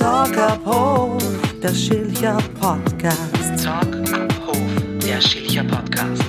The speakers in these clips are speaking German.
Talk ab Hof, der Schilcher Podcast. Talk ab Hof, der Schilcher Podcast.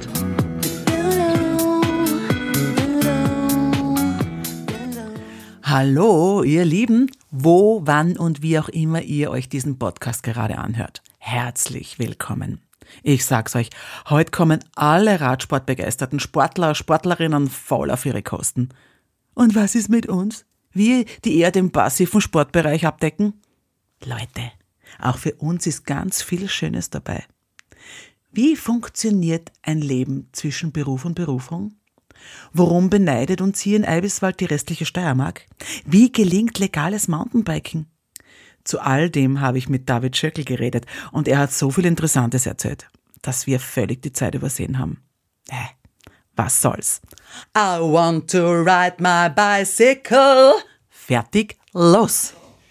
Hallo, ihr Lieben, wo, wann und wie auch immer ihr euch diesen Podcast gerade anhört. Herzlich willkommen. Ich sag's euch, heute kommen alle radsportbegeisterten Sportler, Sportlerinnen voll auf ihre Kosten. Und was ist mit uns? Wir, die eher den passiven Sportbereich abdecken? Leute, auch für uns ist ganz viel Schönes dabei. Wie funktioniert ein Leben zwischen Beruf und Berufung? Worum beneidet uns hier in Eibiswald die restliche Steiermark? Wie gelingt legales Mountainbiken? Zu all dem habe ich mit David Schöckl geredet und er hat so viel Interessantes erzählt, dass wir völlig die Zeit übersehen haben. Was soll's? I want to ride my bicycle. Fertig, los!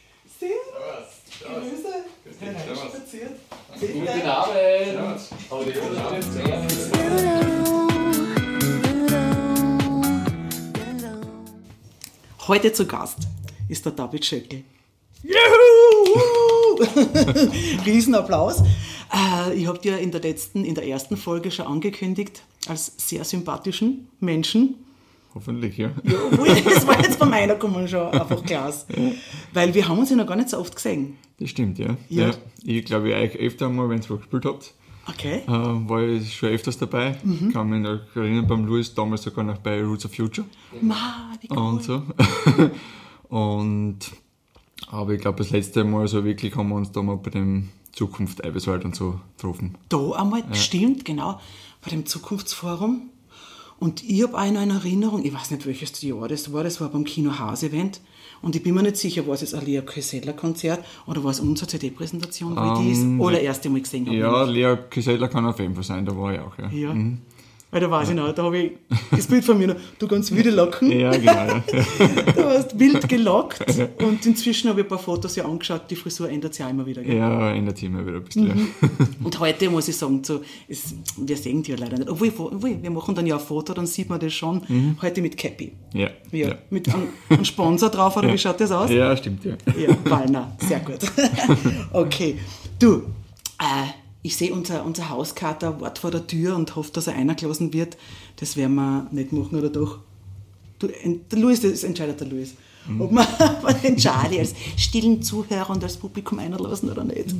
Guten Abend! Heute zu Gast ist der David Schöckl. Juhu! Riesenapplaus. Ich habe dir in der ersten Folge schon angekündigt, als sehr sympathischen Menschen. Hoffentlich, ja. Ja, das war jetzt von meiner Kommune schon einfach Klasse. Weil wir haben uns ja noch gar nicht so oft gesehen. Das stimmt, ja. Ja. Ich glaube, ich euch öfter mal, wenn ihr was gespielt habt, Okay. war ich schon öfters dabei. Kann mich noch erinnern beim Louis, damals sogar noch bei Roots of Future. Wie cool. Und so. Aber ich glaube, das letzte Mal so wirklich haben wir uns da mal bei dem Zukunft Eibiswald und so getroffen. Da einmal, stimmt, genau, bei dem Zukunftsforum. Und ich habe auch noch eine Erinnerung, ich weiß nicht, welches Jahr das war beim Kino-Haus-Event. Und ich bin mir nicht sicher, war es jetzt ein Lea Köseler-Konzert oder war es unsere CD-Präsentation, wo ich das allererste Mal gesehen habe. Ja, Lea Köseler kann auf jeden Fall sein, da war ich auch, ja. Ja. Weil da weiß ich noch, da habe ich das Bild von mir noch, du ganz wilde Locken. Ja, genau. Ja. Du hast wild gelockt und inzwischen habe ich ein paar Fotos ja angeschaut, die Frisur ändert sich auch immer wieder. Gell? Ja, ändert sich immer wieder ein bisschen. Ja. Und heute muss ich sagen, wir sehen die ja leider nicht, obwohl wir machen dann ja ein Foto, dann sieht man das schon, heute mit Cappy. Ja. Mit einem Sponsor drauf, oder wie schaut das aus? Ja, stimmt, ja. Ja, Wallner, sehr gut. Okay, du, ich sehe unser Hauskater Wort vor der Tür und hoffe, dass er einergelassen wird. Das werden wir nicht machen, oder doch? Der Louis, das entscheidet der Louis. Ob wir den Charlie als stillen Zuhörer und als Publikum einlassen oder nicht.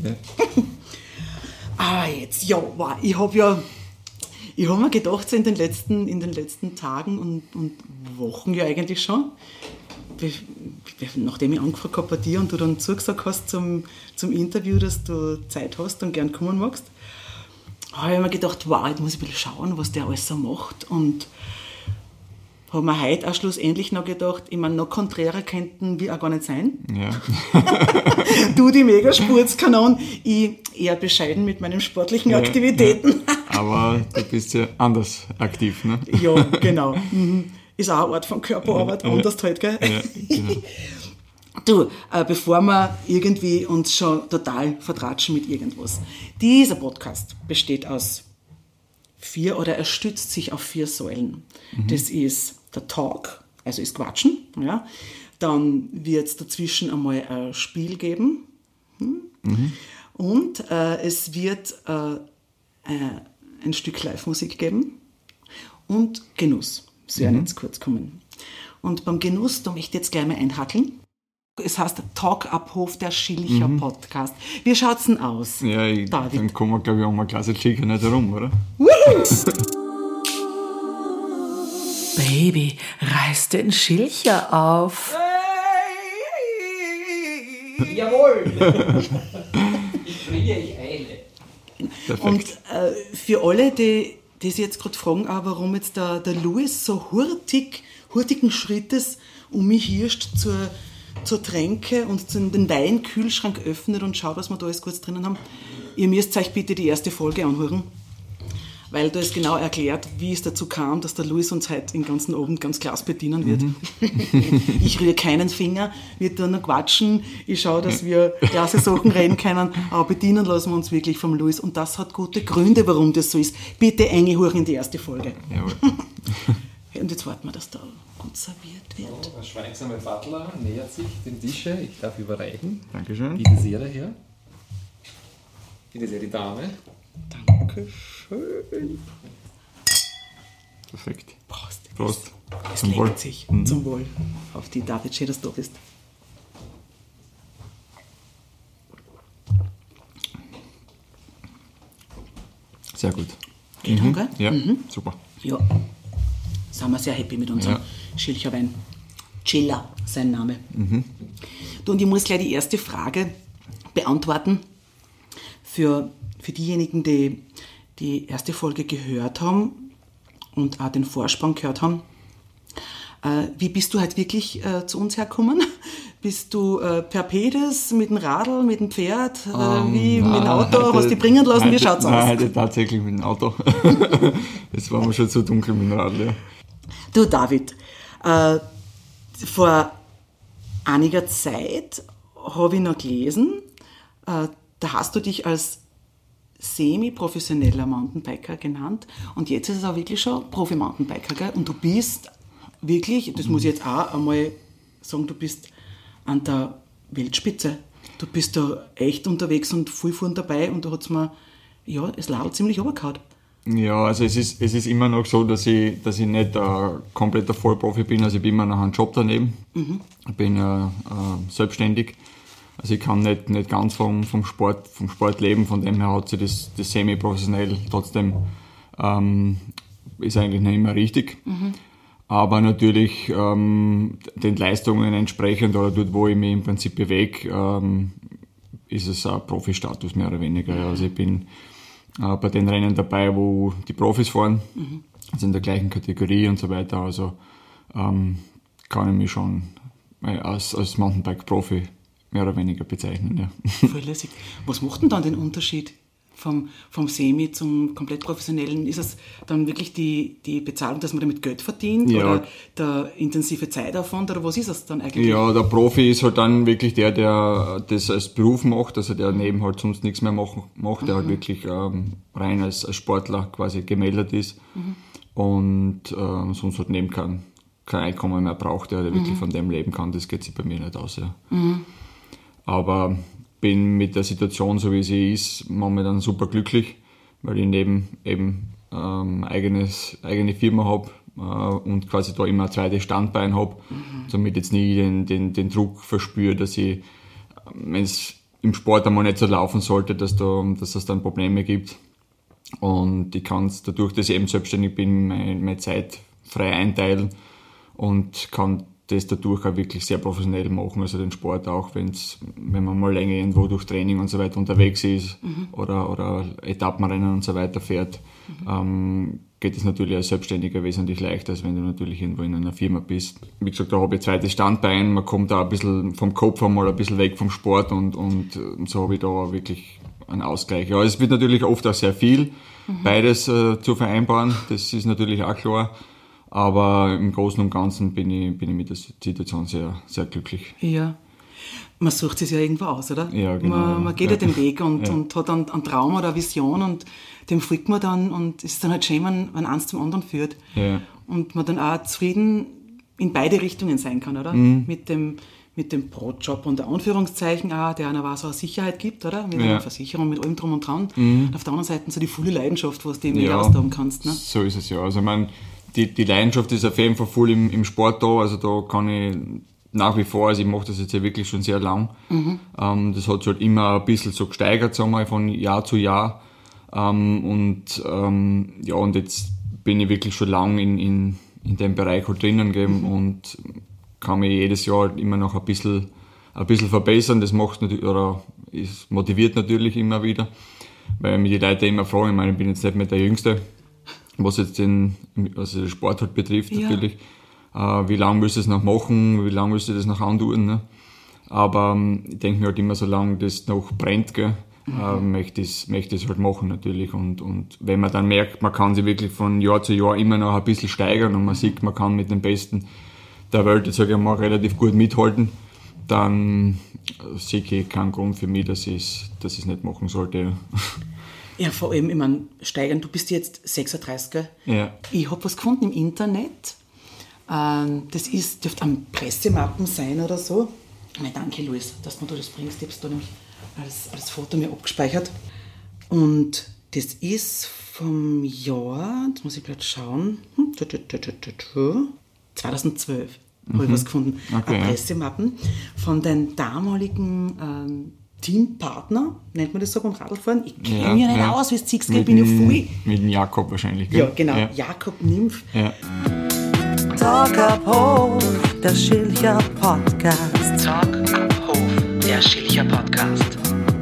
Ja. Jetzt, ja, wow, ich habe mir gedacht, so in den letzten Tagen und Wochen ja eigentlich schon, nachdem ich angefangen habe bei dir und du dann zugesagt hast zum Interview, dass du Zeit hast und gern kommen magst, habe ich mir gedacht, wow, jetzt muss ich ein bisschen schauen, was der alles so macht. Und habe mir heute auch schlussendlich noch gedacht, ich meine, noch konträrer könnten wir auch gar nicht sein. Ja. Du die Megasportskanon, ich eher bescheiden mit meinen sportlichen Aktivitäten. Ja. Aber du bist ja anders aktiv, ne? Ja, genau. Ist auch eine Art von Körperarbeit, anders halt, gell? Ja, genau. Du, bevor wir irgendwie uns schon total vertratschen mit irgendwas. Dieser Podcast besteht aus 4 oder er stützt sich auf 4 Säulen. Das ist der Talk, also ist Quatschen. Ja. Dann wird es dazwischen einmal ein Spiel geben. Und es wird ein Stück Live-Musik geben und Genuss. Das werden jetzt kurz kommen. Und beim Genuss, da möchte ich jetzt gleich mal einhackeln. Es heißt Talk ab Hof, der Schilcher Podcast. Wie schaut's denn aus, Ja, David? dann kommen wir, glaube ich, auch mal Klasse Schilcher nicht herum, oder? Baby, reiß den Schilcher auf. Jawohl! Ich friere, ich eile. Perfekt. Und für alle, die sich jetzt gerade fragen, warum jetzt der Louis so hurtigen Schrittes um mich hirscht zur Tränke und den Weinkühlschrank öffnet und schaut, was wir da alles kurz drinnen haben. Ihr müsst euch bitte die erste Folge anhören, weil da ist genau erklärt, wie es dazu kam, dass der Louis uns heute den ganzen Abend ganz klasse bedienen wird. Ich rühre keinen Finger, wir tun noch quatschen, ich schaue, dass wir klasse Sachen reden können, aber bedienen lassen wir uns wirklich vom Louis und das hat gute Gründe, warum das so ist. Bitte einhören in die erste Folge. Jawohl. Und jetzt warten wir, dass da gut serviert wird. So, der schweigsame Butler nähert sich dem Tische. Ich darf überreichen. Dankeschön. Bitte sehr daher. Bitte sehr die Dame. Dankeschön. Perfekt. Prost. Prost. Es Zum Wohl. legt sich. Zum Wohl. Auf die David, schön, dass du da bist. Sehr gut. Geht schon, gell? Ja, super. Ja. Sind wir sehr happy mit unserem Schilcher Wein. Chilla, sein Name. Du, und ich muss gleich die erste Frage beantworten. Für diejenigen, die die erste Folge gehört haben und auch den Vorspann gehört haben. Wie bist du halt wirklich zu uns hergekommen? Bist du per Pedis, mit dem Radl, mit dem Pferd, wie mit dem Auto? Hast du dich bringen lassen? Wie schaut's aus? Nein, heute tatsächlich mit dem Auto. Es war mir schon zu dunkel mit dem Radl. Ja. Du, David, vor einiger Zeit habe ich noch gelesen, da hast du dich als semi-professioneller Mountainbiker genannt und jetzt ist es auch wirklich schon Profi-Mountainbiker, gell? Und du bist wirklich, das muss ich jetzt auch einmal sagen, du bist an der Weltspitze. Du bist da echt unterwegs und voll vorn dabei und da hat es mir, ja, es laut ziemlich runtergehauen. Ja, also es ist immer noch so, dass ich nicht ein kompletter Vollprofi bin. Also ich bin immer noch einen Job daneben. Ich bin selbstständig. Also ich kann nicht ganz vom Sport leben. Von dem her hat sich das semi-professionell trotzdem ist eigentlich nicht immer richtig. Aber natürlich den Leistungen entsprechend oder dort, wo ich mich im Prinzip bewege, ist es ein Profi-Status mehr oder weniger. Also ich bin bei den Rennen dabei, wo die Profis fahren, also in der gleichen Kategorie und so weiter. Also kann ich mich schon als Mountainbike-Profi mehr oder weniger bezeichnen. Ja. Voll lässig. Was macht denn dann den Unterschied vom Semi zum komplett professionellen? Ist es dann wirklich die Bezahlung, dass man damit Geld verdient oder der intensive Zeitaufwand oder was ist es dann eigentlich? Ja, der Profi ist halt dann wirklich der das als Beruf macht, also der neben halt sonst nichts mehr macht, der halt wirklich rein als Sportler quasi gemeldet ist und sonst halt neben kein Einkommen mehr braucht, der wirklich von dem leben kann. Das geht sich bei mir nicht aus. Ja. Aber bin mit der Situation, so wie sie ist, momentan super glücklich, weil ich neben eben eigene Firma habe und quasi da immer ein zweites Standbein habe, damit jetzt nie den Druck verspüre, dass ich, wenn es im Sport einmal nicht so laufen sollte, dass es dann Probleme gibt. Und ich kann es dadurch, dass ich eben selbstständig bin, meine Zeit frei einteilen und kann das dadurch auch wirklich sehr professionell machen, also den Sport auch, wenn man mal länger irgendwo durch Training und so weiter unterwegs ist oder Etappenrennen und so weiter fährt, geht es natürlich als Selbstständiger wesentlich leichter, als wenn du natürlich irgendwo in einer Firma bist. Wie gesagt, da habe ich ein zweites Standbein, man kommt da ein bisschen vom Kopf einmal ein bisschen weg vom Sport und so habe ich da wirklich einen Ausgleich. Ja, es wird natürlich oft auch sehr viel, beides zu vereinbaren, das ist natürlich auch klar. Aber im Großen und Ganzen bin ich mit der Situation sehr, sehr glücklich. Ja, man sucht es ja irgendwo aus, oder? Ja, genau. Man geht ja den Weg und hat einen Traum oder eine Vision und dem folgt man dann und es ist dann halt schön, wenn eins zum anderen führt. Ja. Und man dann auch zufrieden in beide Richtungen sein kann, oder? Mit dem Brotjob unter Anführungszeichen auch, der einer so eine Sicherheit gibt, oder? Mit einer Versicherung, mit allem drum und dran. Und auf der anderen Seite so die volle Leidenschaft, was du eben nicht austoben kannst. Ne? So ist es ja. Also ich meine, die Leidenschaft ist auf jeden Fall voll im Sport da, also da kann ich nach wie vor, also ich mache das jetzt ja wirklich schon sehr lang, das hat sich halt immer ein bisschen so gesteigert, sagen wir, von Jahr zu Jahr und jetzt bin ich wirklich schon lang in dem Bereich halt drinnen geben und kann mich jedes Jahr immer noch ein bisschen verbessern, das macht natürlich, oder es motiviert natürlich immer wieder, weil mich die Leute immer fragen, ich meine, ich bin jetzt nicht mehr der Jüngste, was jetzt den Sport halt betrifft, natürlich. Wie lange willst du es noch machen, wie lange willst du das noch antun, ne? Aber ich denke mir halt immer, solange das noch brennt, gell, möchte ich es halt machen natürlich. Und wenn man dann merkt, man kann sich wirklich von Jahr zu Jahr immer noch ein bisschen steigern und man sieht, man kann mit den Besten der Welt, jetzt sage ich mal, relativ gut mithalten, dann sehe ich keinen Grund für mich, dass ich es nicht machen sollte. Ja, vor allem, ich meine, steigern, du bist jetzt 36, gell? Ja. Ich habe was gefunden im Internet, Das dürfte am Pressemappen sein oder so. Danke, Luis, dass du das bringst. Ich habe es da nämlich als Foto mir abgespeichert. Und das ist vom Jahr, jetzt muss ich gleich schauen, 2012 habe ich was gefunden. Okay, Ein Pressemappen von den damaligen Teampartner, nennt man das so beim Radlfahren? Ich kenne mich ja nicht aus, wie es siehst, ich bin ja voll. Mit dem Jakob wahrscheinlich, gell? Ja, genau, Jakob Nimpf. Ja. Talk ab Hof, der Schilcher Podcast. Talk ab Hof, der Schilcher Podcast.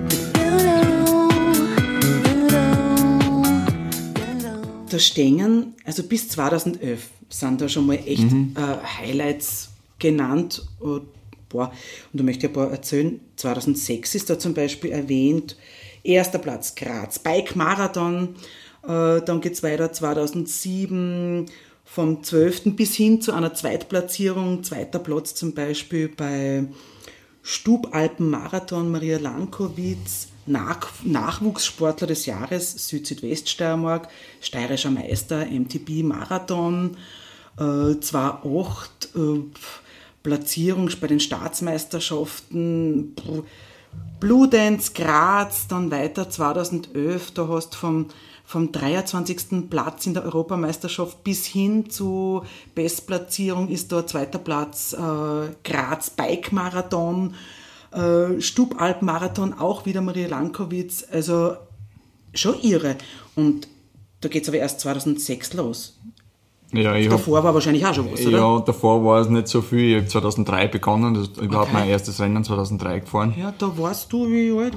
Da stehen, also bis 2011 sind da schon mal echt Highlights genannt. Und da möchte ich ein paar erzählen. 2006 ist da zum Beispiel erwähnt, erster Platz Graz, Bike Marathon, dann geht es weiter 2007 vom 12. bis hin zu einer Zweitplatzierung, zweiter Platz zum Beispiel bei Stubalpen-Marathon, Maria Lankowitz, Nachwuchssportler des Jahres, Süd-Südweststeiermark, steirischer Meister, MTB Marathon, 2008 Platzierung bei den Staatsmeisterschaften, Blue Dance Graz, dann weiter 2011, da hast du vom 23. Platz in der Europameisterschaft bis hin zu Bestplatzierung ist da zweiter Platz Graz Bike Marathon, Stubalp-Marathon, auch wieder Maria Lankowitz, also schon irre. Und da geht es aber erst 2006 los. Ja, Davor war wahrscheinlich auch schon was, oder? Ja, davor war es nicht so viel. Ich habe 2003 begonnen, überhaupt mein erstes Rennen 2003 gefahren. Ja, da warst du wie alt?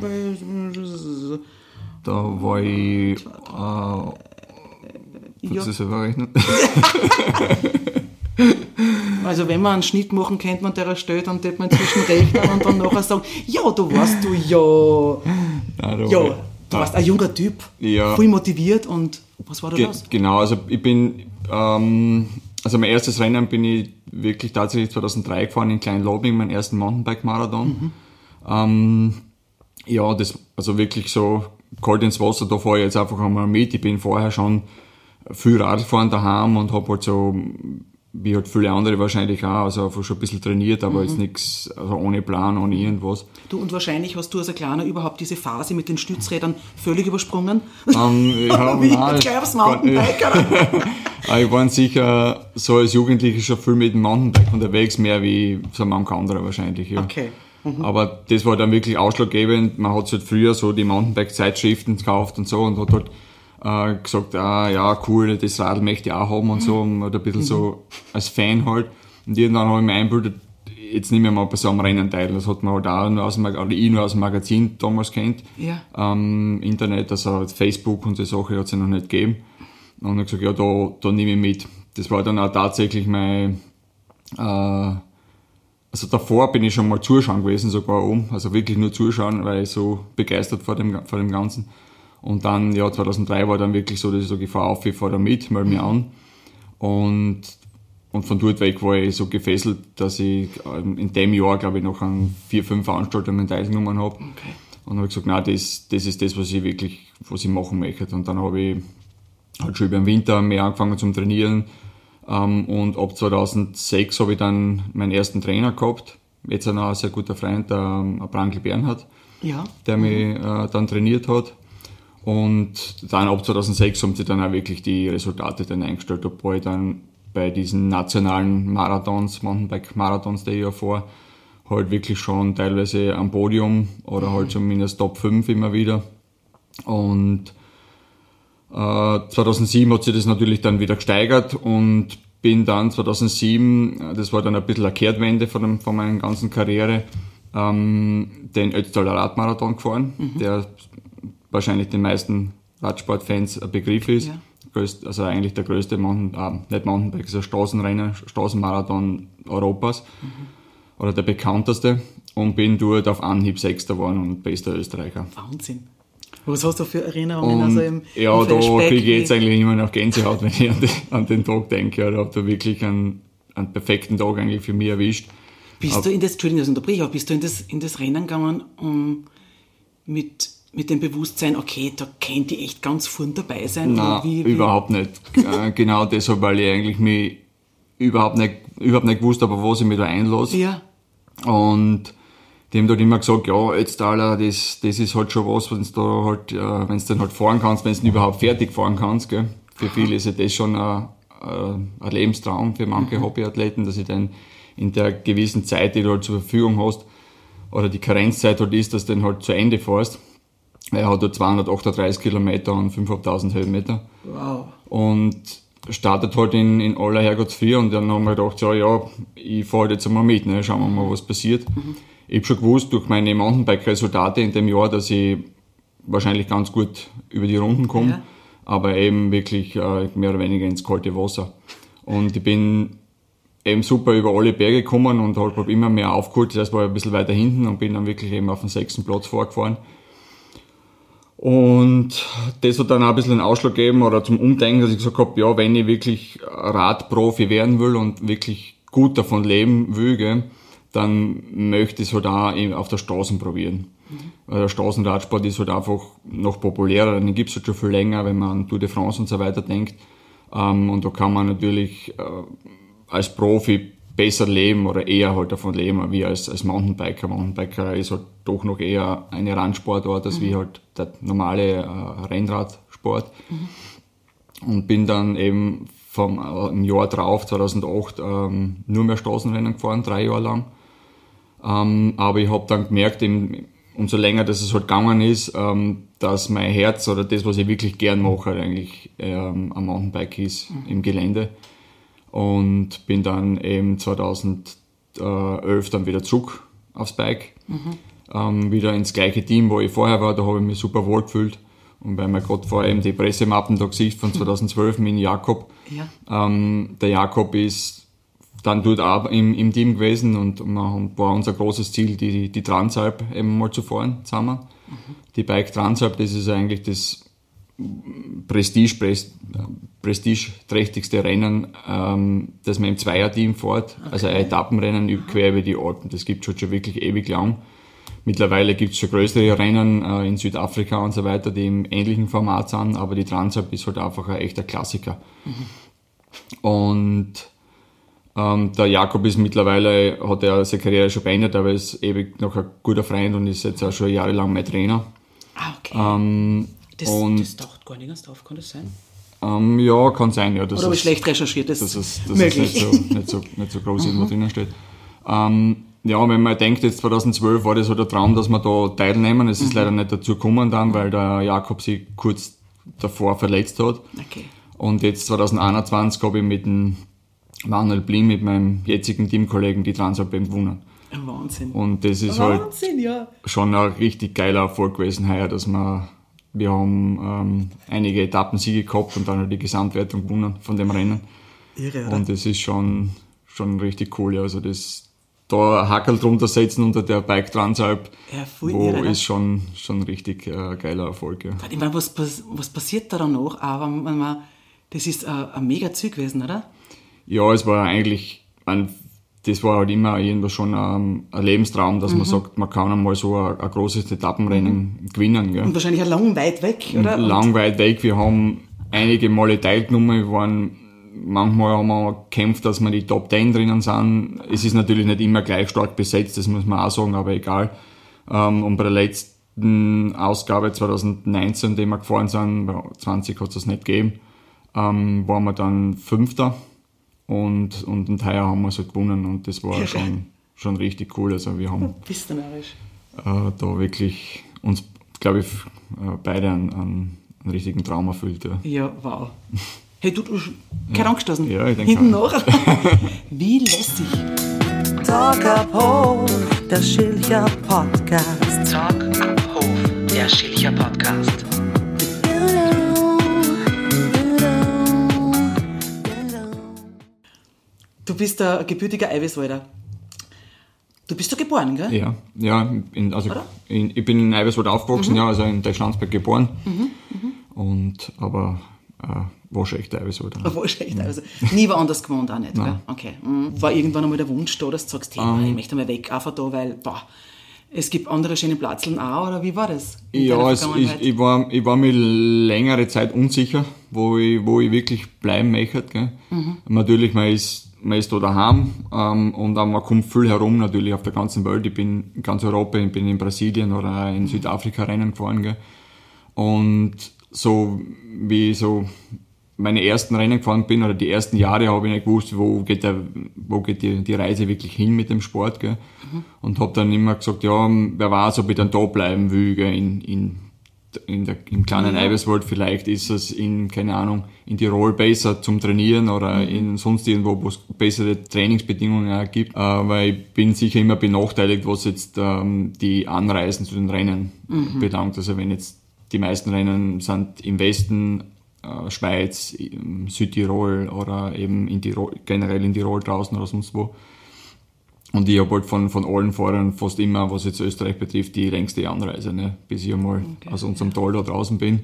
Da war ich... kannst du selber rechnen? Also wenn man einen Schnitt machen könnte, man der stellt, dann tät man inzwischen rechnen und dann nachher sagen, ja, da warst du du warst ein junger Typ, voll motiviert und was war da los? Genau, also ich bin, also mein erstes Rennen bin ich wirklich tatsächlich 2003 gefahren in Kleinlobing, meinen ersten Mountainbike-Marathon. Das, also wirklich so kalt ins Wasser, da fahre ich jetzt einfach einmal mit. Ich bin vorher schon viel Radl gefahren daheim und habe halt so, wie halt viele andere wahrscheinlich auch, also einfach schon ein bisschen trainiert, aber jetzt nichts, also ohne Plan, ohne irgendwas. Du, und wahrscheinlich hast du als ein Kleiner überhaupt diese Phase mit den Stützrädern völlig übersprungen? Gleich aufs Mountainbike, oder? Ich war sicher so als Jugendlicher schon viel mit dem Mountainbike unterwegs, mehr wie so manche andere wahrscheinlich. Ja. Okay. Aber das war dann wirklich ausschlaggebend. Man hat halt früher so die Mountainbike-Zeitschriften gekauft und so und hat halt gesagt, cool, das Radl möchte ich auch haben und so, und ein bisschen so als Fan halt. Und irgendwann habe ich mir eingebildet, jetzt nehme ich mal bei so einem Rennen teil. Das hat man halt auch nur aus dem Magazin damals kennt. Ja. Internet, also Facebook und so Sachen hat es ja noch nicht gegeben. Und dann habe ich gesagt, da nehme ich mit. Das war dann auch tatsächlich mein, also davor bin ich schon mal zuschauen gewesen, sogar oben, also wirklich nur zuschauen, weil ich so begeistert vor dem Ganzen. Und dann, 2003 war dann wirklich so, dass ich sage, ich fahre auf, ich fahre da mit, melde mich an. Und von dort weg war ich so gefesselt, dass ich in dem Jahr, glaube ich, noch an 4-5 Veranstaltungen teilgenommen habe. Okay. Und dann habe ich gesagt, nein, das ist das, was ich machen möchte. Und dann habe ich halt schon über den Winter mehr angefangen zum Trainieren. Und ab 2006 habe ich dann meinen ersten Trainer gehabt. Jetzt auch ein sehr guter Freund, der Brankl Bernhard, der mich dann trainiert hat. Und dann ab 2006 haben sich dann auch wirklich die Resultate dann eingestellt, obwohl ich dann bei diesen nationalen Marathons, Mountainbike-Marathons, die ich ja fahre, halt wirklich schon teilweise am Podium oder halt zumindest Top 5 immer wieder. Und 2007 hat sich das natürlich dann wieder gesteigert und bin dann 2007, das war dann ein bisschen eine Kehrtwende von meiner ganzen Karriere, den Ötztaler Radmarathon gefahren, der wahrscheinlich den meisten Radsportfans ein Begriff ist. Ja. Also eigentlich der größte nicht Mountainbike, also Straßenmarathon Europas oder der bekannteste, und bin dort auf Anhieb Sechster geworden und bester Österreicher. Wahnsinn. Was hast du für Erinnerungen? Und, im da kriege ich jetzt eigentlich immer noch Gänsehaut, wenn ich an den Tag denke. Ich habe da wirklich einen perfekten Tag eigentlich für mich erwischt. Bist du in das Rennen gegangen mit dem Bewusstsein, okay, da könnte ich echt ganz vorn dabei sein? Nein, überhaupt nicht. Genau deshalb, weil ich eigentlich mich überhaupt nicht gewusst, aber was ich mich da einlasse. Ja. Und dem hat immer gesagt, ja, jetzt Alter, das ist halt schon was, wenn du halt, wenn du dann halt fahren kannst, wenn du überhaupt fertig fahren kannst, gell. Für viele ist ja das schon ein Lebenstraum, für manche Hobbyathleten, dass ich dann in der gewissen Zeit, die du halt zur Verfügung hast, oder die Karenzzeit halt ist, dass du dann halt zu Ende fährst. Er hat da 238 Kilometer und 5.500 Höhenmeter. Wow. Und startet halt in aller Herrgottsfrüh und dann haben wir gedacht, ja, ich fahre jetzt einmal mit, ne, schauen wir mal, was passiert. Ich habe schon gewusst, durch meine Mountainbike-Resultate in dem Jahr, dass ich wahrscheinlich ganz gut über die Runden komme, aber eben wirklich mehr oder weniger ins kalte Wasser. Und ich bin eben super über alle Berge gekommen und habe immer mehr aufgeholt. Zuerst war ich ein bisschen weiter hinten und bin dann wirklich eben auf den 6. Platz vorgefahren. Und das hat dann auch ein bisschen einen Ausschlag gegeben oder zum Umdenken, dass ich gesagt habe, ja, wenn ich wirklich Radprofi werden will und wirklich gut davon leben will, gell, dann möchte ich es halt auch auf der Straße probieren. Weil der Straßenradsport ist halt einfach noch populärer, den gibt es halt schon viel länger, wenn man an Tour de France und so weiter denkt. Und da kann man natürlich als Profi besser leben oder eher halt davon leben, wie als Mountainbiker. Mountainbiker ist halt doch noch eher eine Randsportart, als wie halt der normale Rennradsport. Und bin dann eben im Jahr drauf, 2008, nur mehr Straßenrennen gefahren, 3 Jahre lang. Aber ich habe dann gemerkt, umso länger das es halt gegangen ist, dass mein Herz oder das, was ich wirklich gern mache, eigentlich am Mountainbike ist, im Gelände. Und bin dann eben 2011 dann wieder zurück aufs Bike. Wieder ins gleiche Team, wo ich vorher war, da habe ich mich super wohl gefühlt. Und weil man gerade vorher eben die Pressemappen da gesehen von 2012 mit Jakob. Ja. Der Jakob ist dann dort auch im Team gewesen und war unser großes Ziel, die Transalp eben mal zu fahren zusammen. Die Bike Transalp, das ist eigentlich das prestigeträchtigste Rennen, das man im Zweierteam fährt, also ein Etappenrennen quer über die Alpen. Das gibt es schon wirklich ewig lang. Mittlerweile gibt es schon größere Rennen in Südafrika und so weiter, die im ähnlichen Format sind, aber die Transalp ist halt einfach ein echter Klassiker. Und der Jakob ist mittlerweile, hat er seine Karriere schon beendet, aber ist ewig noch ein guter Freund und ist jetzt auch schon jahrelang mein Trainer. Okay. Das taucht gar nirgends drauf, kann das sein? Ja, kann sein, ja. Oder habe ich schlecht recherchiert, das ist möglich. nicht so groß irgendwo drinnen steht. Ja, wenn man denkt, jetzt 2012 war das so der Traum, dass wir da teilnehmen. Es ist leider nicht dazu gekommen dann, weil der Jakob sich kurz davor verletzt hat. Okay. Und jetzt 2021 habe ich mit dem Manuel Blim, mit meinem jetzigen Teamkollegen, die Transalp gewonnen. Wahnsinn. Und das ist schon ein richtig geiler Erfolg gewesen heuer, dass wir haben einige Etappensiege gehabt und dann halt die Gesamtwertung gewonnen von dem Rennen. Irre, oder? Und das ist schon richtig cool. Also da ein Hackerl drunter setzen unter der Bike Transalp, ist schon richtig geiler Erfolg. Ja. Ich meine, was passiert da noch? Aber das ist ein mega Ziel gewesen, oder? Ja, es war eigentlich, das war halt immer irgendwo schon ein Lebenstraum, dass man sagt, man kann einmal so ein großes Etappenrennen gewinnen. Gell. Und wahrscheinlich auch lang weit weg, oder? Weit weg. Wir haben einige Male teilgenommen. Manchmal haben wir gekämpft, dass wir die Top 10 drinnen sind. Es ist natürlich nicht immer gleich stark besetzt, das muss man auch sagen, aber egal. Und bei der letzten Ausgabe 2019, die wir gefahren sind, bei 20 hat es das nicht gegeben, waren wir dann Fünfter. Und heuer haben wir so gewonnen und das war schon richtig cool. Also wir haben da wirklich uns, glaube ich, beide einen richtigen Traum erfüllt. Ja, wow. Hey, du kein angestoßen? Ja, ich denke hinten noch. Wie lässig. Talk ab Hof, der Schilcher Podcast. Talk ab Hof, der Schilcher Podcast. Du bist ein gebürtiger Eiweißwalder. Du bist da geboren, gell? Ja, ich bin in Eiweißwald aufgewachsen, also in Deutschlandsberg geboren. Aber waschechter Eiweißwald. Waschechter Eiweißwald. Nie woanders gewohnt auch nicht, gell? Okay. War irgendwann einmal der Wunsch da, dass du sagst, hey, ich möchte mal weg, einfach da, weil, es gibt andere schöne Platzeln auch, oder wie war das? Ja, ich war mir längere Zeit unsicher, wo ich wirklich bleiben möchte. Gell? Natürlich, man ist da daheim und man kommt viel herum natürlich auf der ganzen Welt. Ich bin in ganz Europa, ich bin in Brasilien oder in Südafrika Rennen gefahren. Gell. Und so wie ich so meine ersten Rennen gefahren bin oder die ersten Jahre, habe ich nicht gewusst, wo geht die Reise wirklich hin mit dem Sport. Gell. Und habe dann immer gesagt, ja, wer weiß, ob ich dann da bleiben will, gell, im kleinen Eiweißwald. Vielleicht ist es keine Ahnung, in Tirol besser zum Trainieren oder in sonst irgendwo, wo es bessere Trainingsbedingungen gibt. Weil ich bin sicher immer benachteiligt, was jetzt die Anreisen zu den Rennen belangt. Also wenn jetzt die meisten Rennen sind im Westen, Schweiz, Südtirol oder eben in Tirol, generell in Tirol draußen oder sonst wo. Und ich habe halt von allen Fahrern fast immer, was jetzt Österreich betrifft, die längste Anreise, ne? Bis ich einmal aus unserem Tal da draußen bin.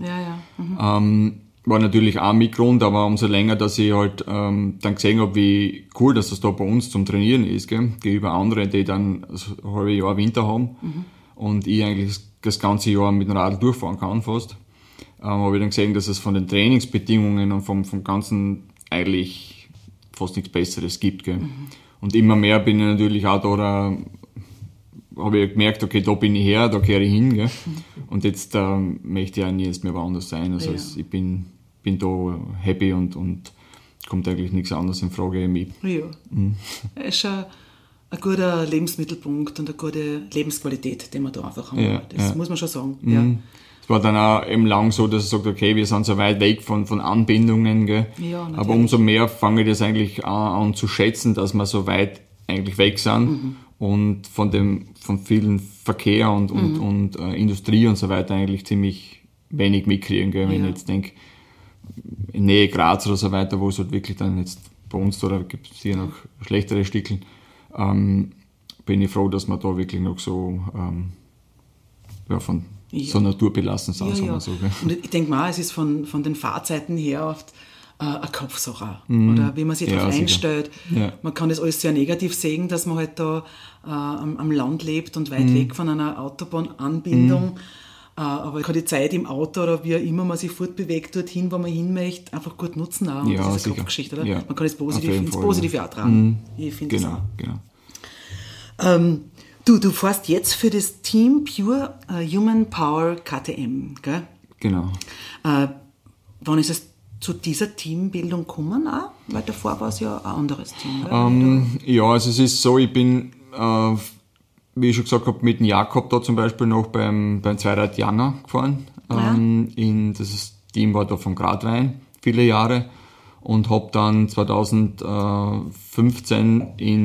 War natürlich auch mit Grund, aber umso länger, dass ich halt dann gesehen habe, wie cool, dass das da bei uns zum Trainieren ist, gell? Gegenüber anderen, die dann ein halbes Jahr Winter haben und ich eigentlich das ganze Jahr mit dem Radl durchfahren kann fast. Habe ich dann gesehen, dass es von den Trainingsbedingungen und vom Ganzen eigentlich fast nichts Besseres gibt, gell? Und immer mehr bin ich natürlich auch da habe ich gemerkt, okay, da bin ich her, da gehöre ich hin, gell? Und jetzt möchte ich auch nie jetzt mehr woanders sein. Also ich bin da happy und kommt eigentlich nichts anderes in Frage mit. Ja, es ist schon ein guter Lebensmittelpunkt und eine gute Lebensqualität, die wir da einfach haben. Ja, das muss man schon sagen. Ja. Es war dann auch eben lang so, dass ich sage, okay, wir sind so weit weg von Anbindungen, gell? Ja, aber umso mehr fange ich das eigentlich an zu schätzen, dass wir so weit eigentlich weg sind und von vielen Verkehr und Industrie und so weiter eigentlich ziemlich wenig mitkriegen, gell? Wenn ich jetzt denke, in Nähe Graz oder so weiter, wo es halt wirklich dann jetzt bei uns da gibt es hier noch schlechtere Stückchen, bin ich froh, dass wir da wirklich noch so von so naturbelassen sind, sagen wir so. Gell? Und ich denke mal, es ist von den Fahrzeiten her oft eine Kopfsache. Oder wie man sich darauf einstellt. Ja. Man kann das alles sehr negativ sehen, dass man halt da am Land lebt und weit weg von einer Autobahnanbindung. Aber man kann die Zeit im Auto oder wie auch immer man sich fortbewegt dorthin, wo man hin möchte, einfach gut nutzen auch. Und das ist eine Kopfgeschichte, oder? Ja. Man kann es ins Positive auch tragen. Ich finde das auch. Genau. Du fährst jetzt für das Team Pure Human Power KTM, gell? Genau. Wann ist es zu dieser Teambildung gekommen auch? Weil davor war es ja ein anderes Team, oder? Ja, also es ist so, ich bin, wie ich schon gesagt habe, mit dem Jakob da zum Beispiel noch beim Zweirad Janger gefahren. Das Team war da von Gradwein viele Jahre und habe dann 2015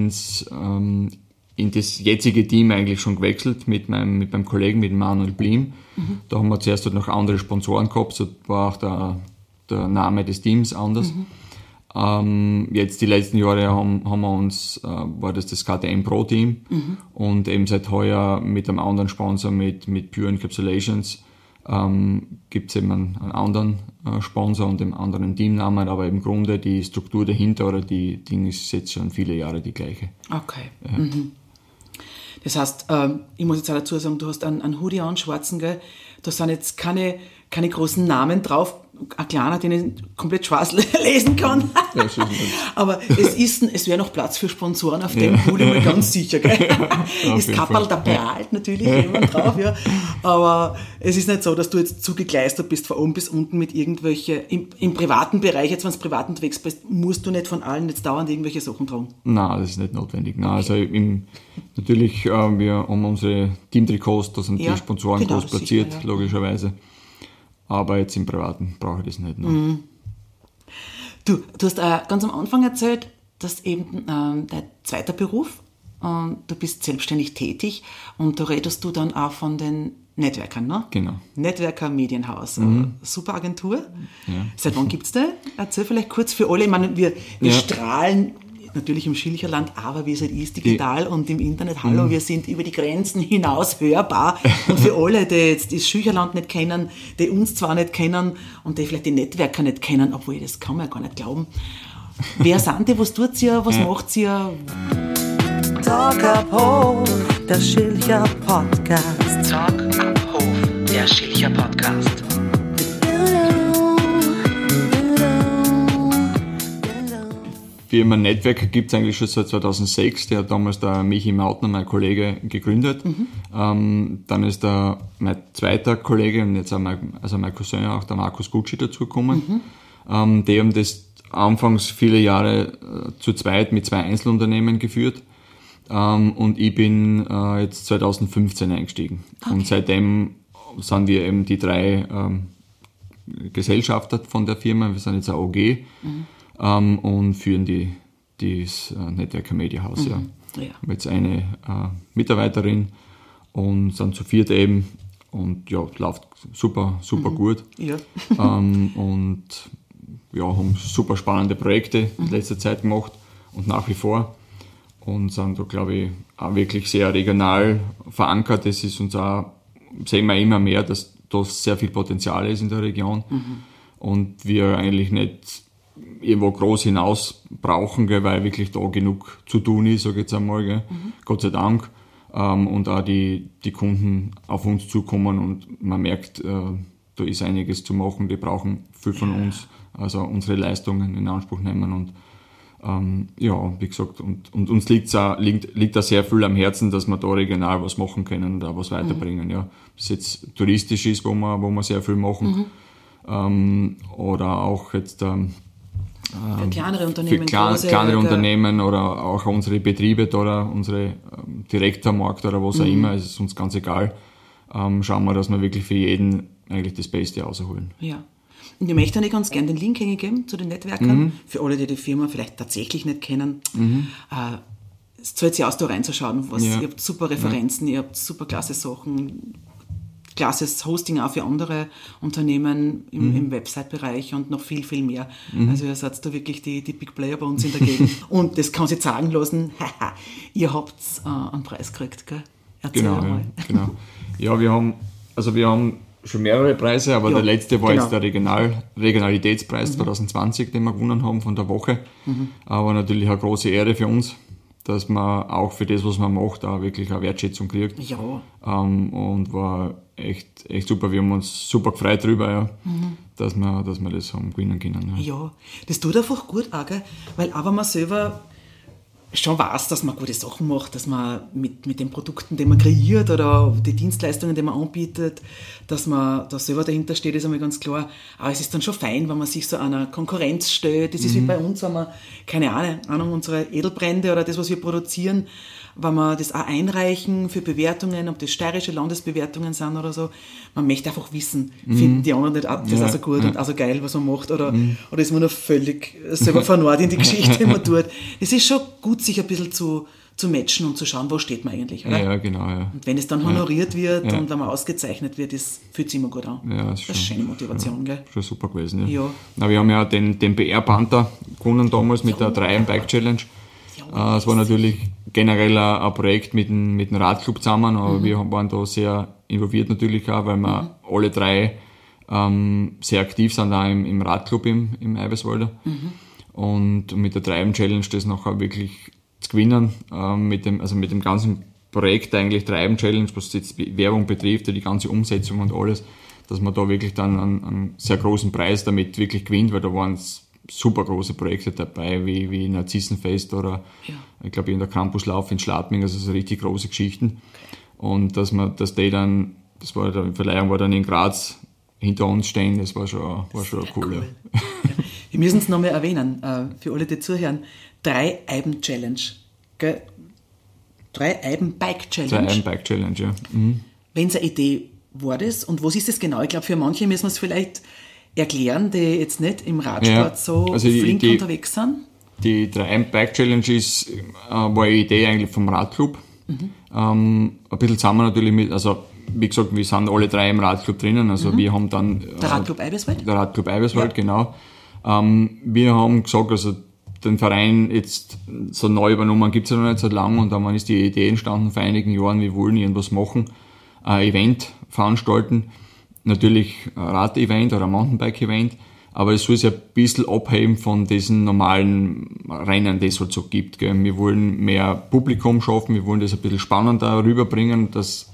in das jetzige Team eigentlich schon gewechselt mit meinem Kollegen, mit Manuel Blim. Da haben wir zuerst halt noch andere Sponsoren gehabt, so war auch der Name des Teams anders. Jetzt die letzten Jahre haben wir uns, war das KTM Pro Team und eben seit heuer mit einem anderen Sponsor, mit Pure Encapsulations, gibt es eben einen anderen Sponsor und einen anderen Teamnamen, aber im Grunde die Struktur dahinter oder die Dinge ist jetzt schon viele Jahre die gleiche. Okay. Ja. Das heißt, ich muss jetzt auch dazu sagen, du hast einen Hoodie an, schwarzen, gell? Da sind jetzt keine großen Namen drauf. Ein kleiner, den ich komplett schwarz lesen kann. Ja, aber es wäre noch Platz für Sponsoren auf dem Hoodie, mal ganz sicher. Gell? Ist Kapperl dabei alt natürlich jemand drauf, ja. Aber es ist nicht so, dass du jetzt zugekleistert bist von oben bis unten mit irgendwelche, im privaten Bereich, jetzt wenn du privat unterwegs bist, musst du nicht von allen jetzt dauernd irgendwelche Sachen tragen. Nein, das ist nicht notwendig. Nein, also natürlich, wir haben unsere Teamtrikots, da sind die Sponsoren groß platziert, sicher, logischerweise. Aber jetzt im Privaten brauche ich das nicht. Ne? Du hast ganz am Anfang erzählt, dass eben dein zweiter Beruf, du bist selbstständig tätig und da redest du dann auch von den Netzwerkern, ne? Genau. Netzwerker Medienhaus, super Agentur. Ja. Seit wann gibt es den? Erzähl vielleicht kurz für alle. Ich meine, wir strahlen natürlich im Schilcherland, aber wie es halt ist, digital und im Internet, hallo, wir sind über die Grenzen hinaus hörbar. Und für alle, die jetzt das Schilcherland nicht kennen, die uns zwar nicht kennen und die vielleicht die Netzwerker nicht kennen, obwohl das kann man ja gar nicht glauben. Wer sind die, was tut ihr, was macht ihr? Talk ab Hof, der Schilcher Podcast. Talk ab Hof, der Schilcher Podcast. Firma Netwerker gibt es eigentlich schon seit 2006. Die hat damals der Michi Mautner, mein Kollege, gegründet. Dann ist mein zweiter Kollege und jetzt auch mein Cousin, auch der Markus Gucci, dazugekommen. Die haben das anfangs viele Jahre zu zweit mit 2 Einzelunternehmen geführt. Und ich bin jetzt 2015 eingestiegen. Okay. Und seitdem sind wir eben die 3 Gesellschafter von der Firma. Wir sind jetzt ein OG und führen das Networker Media House. Ja. Wir haben jetzt eine Mitarbeiterin und sind zu 4 eben. Und ja, läuft super gut. Ja. Und ja, haben super spannende Projekte in letzter Zeit gemacht und nach wie vor. Und sind da, glaube ich, auch wirklich sehr regional verankert. Das ist uns auch, sehen wir immer mehr, dass da sehr viel Potenzial ist in der Region. Und wir eigentlich nicht irgendwo groß hinaus brauchen, gell, weil wirklich da genug zu tun ist, sage ich jetzt einmal. Gell. Gott sei Dank. Und auch die Kunden auf uns zukommen und man merkt, da ist einiges zu machen. Die brauchen viel von uns, also unsere Leistungen in Anspruch nehmen. Und wie gesagt, und uns liegt da sehr viel am Herzen, dass wir da regional was machen können und auch was weiterbringen. Ja. Ob es jetzt touristisch ist, wo wir sehr viel machen, oder auch jetzt für kleinere Unternehmen, kleinere Unternehmen oder auch unsere Betriebe oder unsere Direktvermarkt oder was auch immer, es ist uns ganz egal. Schauen wir, dass wir wirklich für jeden eigentlich das Beste rausholen. Ja. Und ich möchte euch ganz gerne den Link hingeben zu den Netzwerkern, für alle, die Firma vielleicht tatsächlich nicht kennen. Es zahlt sich aus, da reinzuschauen. Ihr habt super Referenzen, ihr habt super klasse Sachen, klasses Hosting auch für andere Unternehmen im Website-Bereich und noch viel, viel mehr. Also ihr seid da wirklich die Big Player bei uns in der Gegend. Und das kann sich sagen lassen, ihr habt einen Preis gekriegt, gell? Erzähl mal. Genau. Ja, wir haben schon mehrere Preise, aber der letzte war jetzt der Regionalitätspreis 2020, den wir gewonnen haben von der Woche. Aber natürlich eine große Ehre für uns, dass man auch für das, was man macht, auch wirklich eine Wertschätzung kriegt. Ja. Und war echt super. Wir haben uns super gefreut darüber, dass wir das haben gewinnen können. Ja, das tut einfach gut auch, gell? Weil auch wenn man selber schon weiß, dass man gute Sachen macht, dass man mit den Produkten, die man kreiert oder die Dienstleistungen, die man anbietet, dass man da selber dahinter steht, ist einmal ganz klar. Aber es ist dann schon fein, wenn man sich so einer Konkurrenz stellt. Das ist wie bei uns, wenn wir, keine Ahnung, unsere Edelbrände oder das, was wir produzieren, wenn wir das auch einreichen für Bewertungen, ob das steirische Landesbewertungen sind oder so. Man möchte einfach wissen, finden die anderen nicht das auch so gut und auch so geil, was man macht, oder ist man noch völlig selber vernarrt in die Geschichte, die man tut. Es ist schon gut, sich ein bisschen zu matchen und zu schauen, wo steht man eigentlich, oder? Ja, genau, ja. Und wenn es dann honoriert wird und wenn man ausgezeichnet wird, das fühlt sich immer gut an. Ja, das ist eine schöne Motivation, gell? Schon super gewesen, ja. Na, wir haben ja den BR Panther gewonnen damals mit der 3 Bike Challenge. Es war natürlich generell ein Projekt mit dem Radclub zusammen, aber wir waren da sehr involviert natürlich auch, weil wir alle 3 sehr aktiv sind auch im Radclub im Eiberswalder. Und mit der 3 Challenge das nachher wirklich zu gewinnen, mit dem ganzen Projekt eigentlich 3 Challenge, was jetzt Werbung betrifft, die ganze Umsetzung und alles, dass man da wirklich dann einen sehr großen Preis damit wirklich gewinnt, weil da waren es super große Projekte dabei, wie Narzissenfest oder ich glaube in der Campuslauf in Schladming, also so richtig große Geschichten. Und die Verleihung war dann in Graz hinter uns stehen, das war schon cool. Ja. Wir müssen es nochmal erwähnen, für alle, die zuhören, 3 Eiben Challenge, gell? 3 Eiben Bike Challenge. 3 Eiben Bike Challenge, ja. Wenn es eine Idee war das, und was ist das genau? Ich glaube, für manche müssen wir es vielleicht erklären, die jetzt nicht im Radsport flink unterwegs sind? Die 3 Bike Challenge war eine Idee eigentlich vom Radclub. Ein bisschen zusammen natürlich mit, also wie gesagt, wir sind alle 3 im Radclub drinnen, also wir haben dann... Der Radclub Eiberswald? Der Radclub Eiberswald, genau. Wir haben gesagt, also den Verein jetzt so neu übernommen gibt es ja noch nicht so lange, und dann ist die Idee entstanden vor einigen Jahren, wir wollen irgendwas machen, ein Event veranstalten. Natürlich ein Rad-Event oder ein Mountainbike-Event, aber es soll sich ein bisschen abheben von diesen normalen Rennen, die es halt so gibt. Gell. Wir wollen mehr Publikum schaffen, wir wollen das ein bisschen spannender rüberbringen,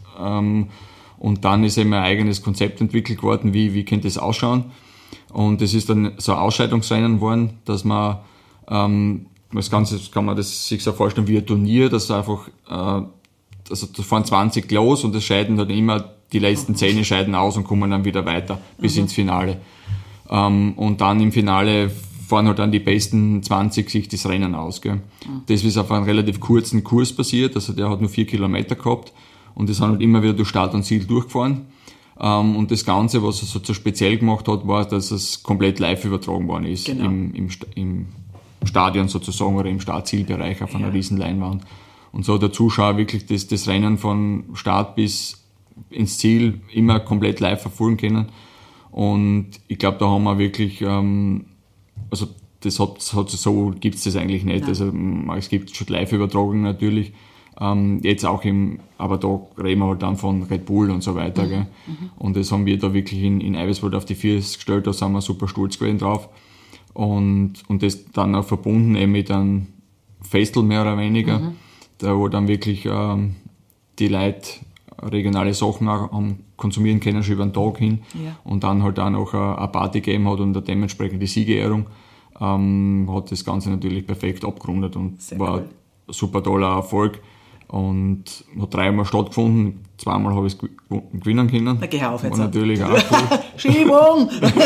und dann ist eben ein eigenes Konzept entwickelt worden, wie könnte das ausschauen. Und es ist dann so ein Ausscheidungsrennen geworden, dass man das Ganze kann man sich so vorstellen wie ein Turnier, dass einfach, also da fahren 20 los und es scheiden dann immer, die letzten 10 scheiden aus und kommen dann wieder weiter bis ins Finale. Und dann im Finale fahren halt dann die besten 20 sich das Rennen aus. Gell. Das ist auf einem relativ kurzen Kurs passiert, also der hat nur 4 Kilometer gehabt und die sind halt immer wieder durch Start und Ziel durchgefahren. Und das Ganze, was es so speziell gemacht hat, war, dass es komplett live übertragen worden ist, genau. im Stadion sozusagen oder im Startzielbereich auf einer riesen Leinwand. Und so hat der Zuschauer wirklich das Rennen von Start bis ins Ziel immer komplett live verfolgen können. Und ich glaube, da haben wir wirklich, also das hat so gibt's das eigentlich nicht. Nein. Also es gibt schon Live-Übertragungen natürlich. Jetzt auch aber da reden wir halt dann von Red Bull und so weiter. Gell? Und das haben wir da wirklich in Eiweißwald auf die Füße gestellt, da sind wir super stolz gewesen drauf. Und das dann auch verbunden eben mit einem Festel mehr oder weniger, da wo dann wirklich die Leute regionale Sachen auch konsumieren können, schon über den Tag hin. Ja. Und dann halt auch noch eine Party gegeben hat und dementsprechend die Siegerehrung, hat das Ganze natürlich perfekt abgerundet und sehr war cool. Ein super toller Erfolg. Und hat 3-mal stattgefunden, 2-mal habe ich es gewinnen können. Na, geh auf jetzt. Und natürlich auch cool. Schiebung!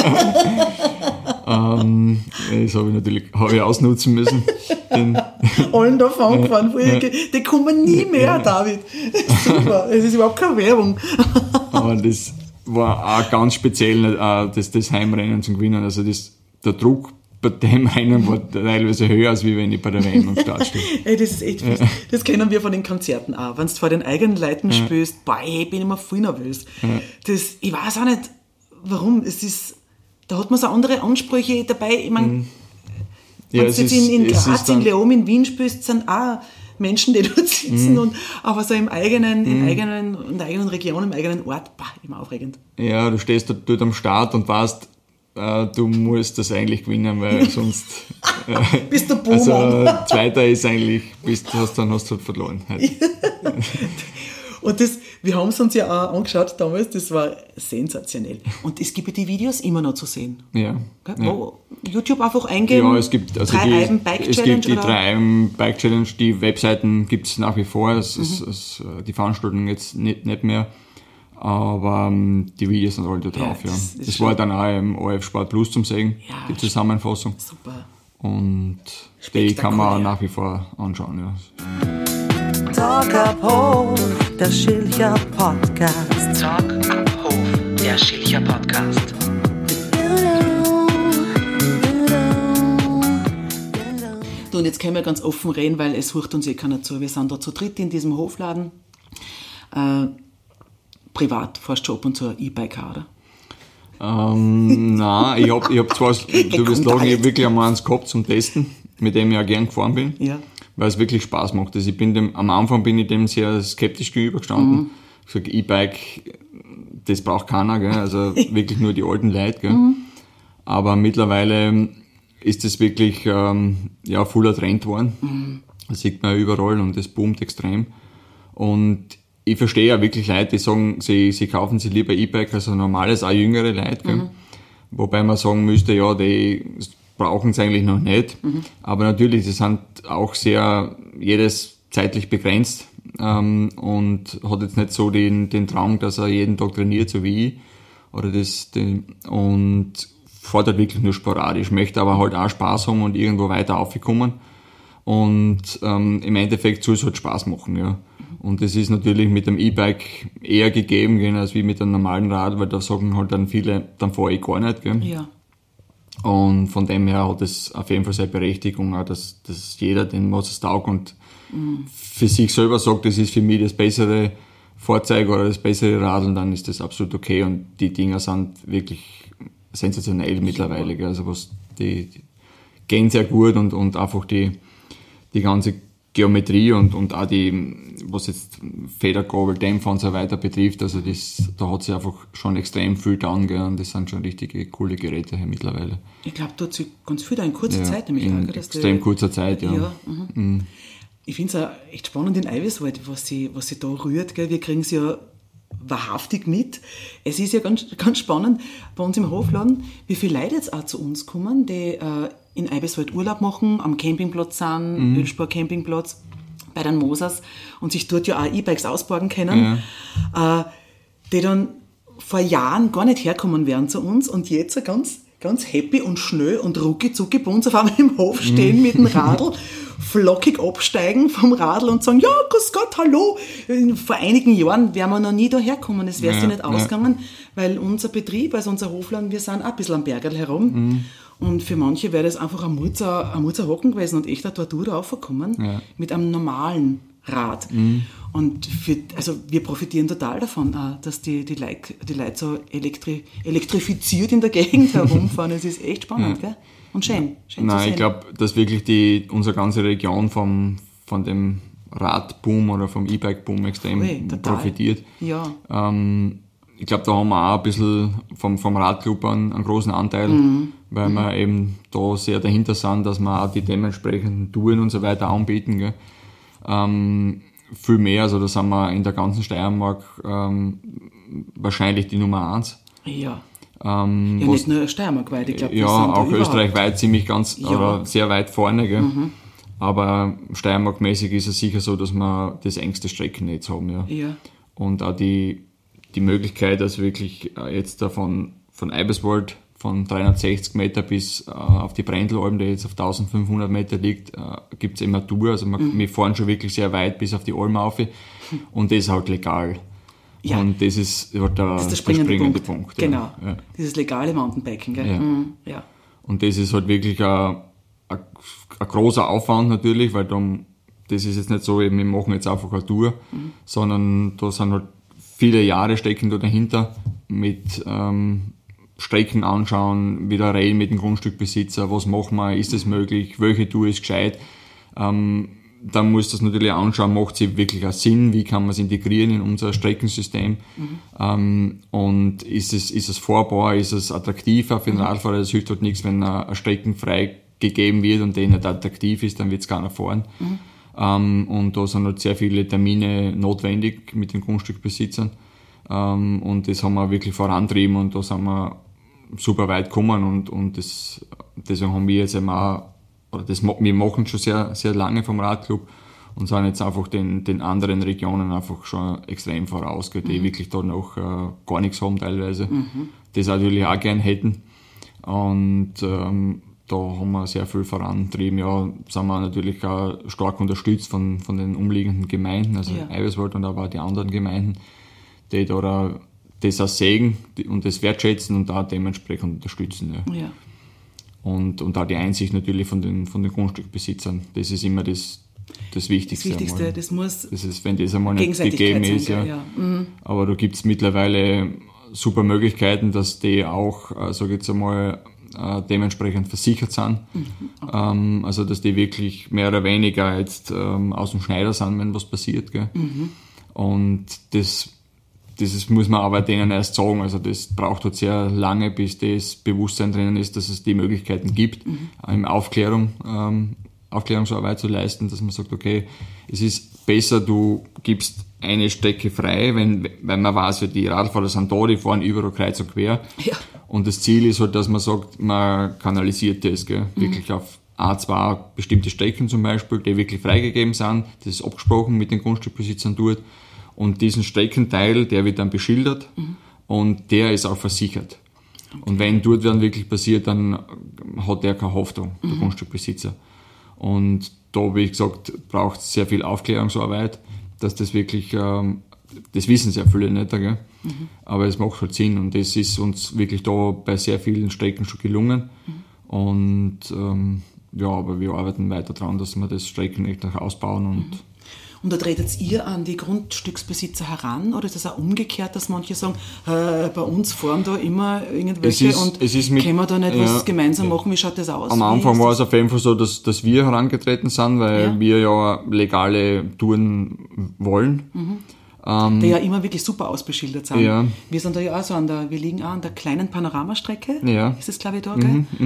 Das habe ich ausnutzen müssen. Allen davon gefahren. Die kommen nie mehr, David. Super, es ist überhaupt keine Werbung. Aber das war auch ganz speziell, das Heimrennen zu gewinnen. Also der Druck bei dem Rennen war teilweise höher, als wenn ich bei der WM am Start stehe. Ey, das ist echt fies. Das kennen wir von den Konzerten auch. Wenn du vor den eigenen Leuten spielst, ich bin immer voll nervös. Ich weiß auch nicht, warum. Da hat man so andere Ansprüche dabei. Ich meine, wenn du jetzt in Graz, in Leom, in Wien spielst, sind auch Menschen, die dort sitzen. Aber so in der eigenen Region, im eigenen Ort, immer aufregend. Ja, du stehst dort am Start und weißt, du musst das eigentlich gewinnen, weil sonst bist du Boomer. Also Zweiter ist eigentlich, hast du halt verloren. Und wir haben es uns ja auch angeschaut damals, das war sensationell. Und es gibt ja die Videos immer noch zu sehen. Ja. YouTube einfach eingeben. Ja, es gibt also 3 Eiben Bike Challenge. Es gibt die 3 Eiben Bike Challenge, die Webseiten gibt es nach wie vor, die Veranstaltung jetzt nicht mehr. Aber die Videos sind alle da drauf. Ja. Das war dann auch im ORF Sport Plus zum Sehen, die Zusammenfassung. Super. Und die kann man nach wie vor anschauen. Ja. Talk ab Hof, der Schilcher Podcast. Talk ab Hof, der Schilcher Podcast. Du, und jetzt können wir ganz offen reden, weil es hört uns keiner zu. Wir sind da zu dritt in diesem Hofladen. Privat fährst du ab und zu ein E-Bike, oder? Nein, ich hab zwar, du wirst sagen, ich habe wirklich einmal eins gehabt zum Testen, mit dem ich auch gern gefahren bin, weil es wirklich Spaß macht. Also am Anfang bin ich dem sehr skeptisch gegenübergestanden. Ich sage, E-Bike, das braucht keiner, gell? Also wirklich nur die alten Leute. Gell? Aber mittlerweile ist das wirklich voller Trend geworden. Das sieht man ja überall und das boomt extrem. Und ich verstehe ja wirklich Leute, die sagen, sie kaufen sich lieber E-Bike als ein normales, auch jüngere Leute. Gell? Wobei man sagen müsste, die brauchen es eigentlich noch nicht. Aber natürlich, die sind auch jedes zeitlich begrenzt und hat jetzt nicht so den Drang, dass er jeden Tag trainiert, so wie ich. Und fährt halt wirklich nur sporadisch, möchte aber halt auch Spaß haben und irgendwo weiter aufkommen. Und im Endeffekt soll es halt Spaß machen, ja. Und das ist natürlich mit dem E-Bike eher gegeben, gell, als wie mit einem normalen Rad, weil da sagen halt dann viele, dann fahre ich gar nicht. Gell. Ja. Und von dem her hat es auf jeden Fall seine Berechtigung, auch dass jeder, den was es taugt und für sich selber sagt, das ist für mich das bessere Fahrzeug oder das bessere Radl, dann ist das absolut okay. Und die Dinger sind wirklich sensationell mittlerweile. Gell. Also die gehen sehr gut und einfach die ganze Geometrie und auch was jetzt Federgabel, Dämpfer und so weiter betrifft, also da hat sich einfach schon extrem viel getan, gell, und das sind schon richtige coole Geräte hier mittlerweile. Ich glaube, da hat sich ganz viel in kurzer Zeit nämlich in extrem kurzer Zeit, ja. Ich finde es auch echt spannend in Eiweißwald, was sie da rührt, gell. Wir kriegen es ja wahrhaftig mit. Es ist ja ganz, ganz spannend bei uns im Hofladen, wie viele Leute jetzt auch zu uns kommen, die in Eibiswald Urlaub machen, am Campingplatz sind, Ölspur-Campingplatz, bei den Mosers und sich dort ja auch E-Bikes ausborgen können, die dann vor Jahren gar nicht herkommen wären zu uns und jetzt ganz happy und schnell und rucki-zucki bei uns auf einmal im Hof stehen mit dem Radl, flockig absteigen vom Radl und sagen, ja, grüß Gott, hallo. Vor einigen Jahren wären wir noch nie da hergekommen, es wäre sich nicht ausgegangen, weil unser Betrieb, also unser Hofland, wir sind auch ein bisschen am Bergerl herum. Und für manche wäre das einfach ein Mutzer Hocken gewesen und echt eine Tortur da raufgekommen mit einem normalen Rad. Und wir profitieren total davon, dass die Leute so elektrifiziert in der Gegend herumfahren. Es ist echt spannend, gell? Und schön zu sehen. Ich glaube, dass wirklich unsere ganze Region von dem Radboom oder vom E-Bike-Boom extrem profitiert. Ja. Ich glaube, da haben wir auch ein bisschen vom Radclub einen großen Anteil, weil wir eben da sehr dahinter sind, dass wir auch die dementsprechenden Touren und so weiter anbieten. Gell? Viel mehr, also da sind wir in der ganzen Steiermark wahrscheinlich die Nummer 1. Ja. Nicht nur Steiermark-weit, ich glaube, auch österreichweit ziemlich oder sehr weit vorne. Gell? Aber Steiermark-mäßig ist es sicher so, dass wir das engste Streckennetz haben. Ja. Und auch die Möglichkeit, dass wirklich jetzt da von Eibiswald von 360 Meter bis auf die Brendlalm, die jetzt auf 1500 Meter liegt, gibt es immer eine Tour. Also wir fahren schon wirklich sehr weit bis auf die Alm rauf und das ist halt legal. Ja. Und das ist der springende Punkt. Genau, dieses legale Mountainbiking. Gell? Ja. Und das ist halt wirklich ein großer Aufwand natürlich, weil das ist jetzt nicht so, wir machen jetzt einfach eine Tour, sondern da sind halt viele Jahre stecken da dahinter mit Strecken anschauen, wieder reden mit dem Grundstückbesitzer, was machen wir, ist das möglich, welche Tour ist gescheit. Dann muss das natürlich anschauen, macht sie wirklich auch Sinn, wie kann man es integrieren in unser Streckensystem und ist es fahrbar, ist es attraktiver für den Radfahrer, das hilft halt nichts, wenn eine Strecken frei gegeben wird und der nicht attraktiv ist, dann wird es keiner fahren. Und da sind halt sehr viele Termine notwendig mit den Grundstückbesitzern und das haben wir wirklich vorantrieben und da sind wir super weit gekommen und deswegen haben wir jetzt eben auch, wir machen schon sehr, sehr lange vom Radclub und sind jetzt einfach den anderen Regionen einfach schon extrem voraus, die wirklich da noch gar nichts haben teilweise, das natürlich auch gern hätten und da haben wir sehr viel vorantrieben. Ja, sind wir natürlich auch stark unterstützt von den umliegenden Gemeinden, also Eibiswald und aber auch die anderen Gemeinden, die da das auch sehen und das wertschätzen und auch dementsprechend unterstützen. Ja. Und auch die Einsicht natürlich von den Grundstückbesitzern, das ist immer das Wichtigste. Das Wichtigste, das muss wenn das einmal nicht gegeben ist. Ja. Aber da gibt es mittlerweile super Möglichkeiten, dass die auch, sage ich jetzt einmal, dementsprechend versichert sind. Also dass die wirklich mehr oder weniger jetzt aus dem Schneider sind, wenn was passiert. Gell? Und das muss man aber denen erst sagen. Also das braucht halt sehr lange, bis das Bewusstsein drinnen ist, dass es die Möglichkeiten gibt, Aufklärungsarbeit zu leisten, dass man sagt, okay, es ist besser, du gibst eine Strecke frei, weil man weiß, die Radfahrer sind da, die fahren überall kreuz und quer. Ja. Und das Ziel ist halt, dass man sagt, man kanalisiert das, gell? Wirklich auf A2 bestimmte Strecken zum Beispiel, die wirklich freigegeben sind, das ist abgesprochen mit den Grundstückbesitzern dort. Und diesen Streckenteil, der wird dann beschildert und der ist auch versichert. Okay. Und wenn dort dann wirklich passiert, dann hat der keine Haftung, der Grundstückbesitzer. Und da, wie gesagt, braucht es sehr viel Aufklärungsarbeit, dass das wirklich, das wissen sehr viele nicht, gell? Aber es macht halt Sinn und das ist uns wirklich da bei sehr vielen Strecken schon gelungen. Und aber wir arbeiten weiter dran, dass wir das Streckennetz noch ausbauen Und da tretet ihr an die Grundstücksbesitzer heran oder ist das auch umgekehrt, dass manche sagen, bei uns fahren da immer irgendwelche können wir da nicht was gemeinsam machen, wie schaut das aus? Am Anfang war es auf jeden Fall so, dass wir herangetreten sind, weil wir ja legale Touren wollen. Die ja immer wirklich super ausbeschildert sind. Ja. Wir sind da ja auch so wir liegen auch an der kleinen Panoramastrecke, ist das glaube ich da, gell?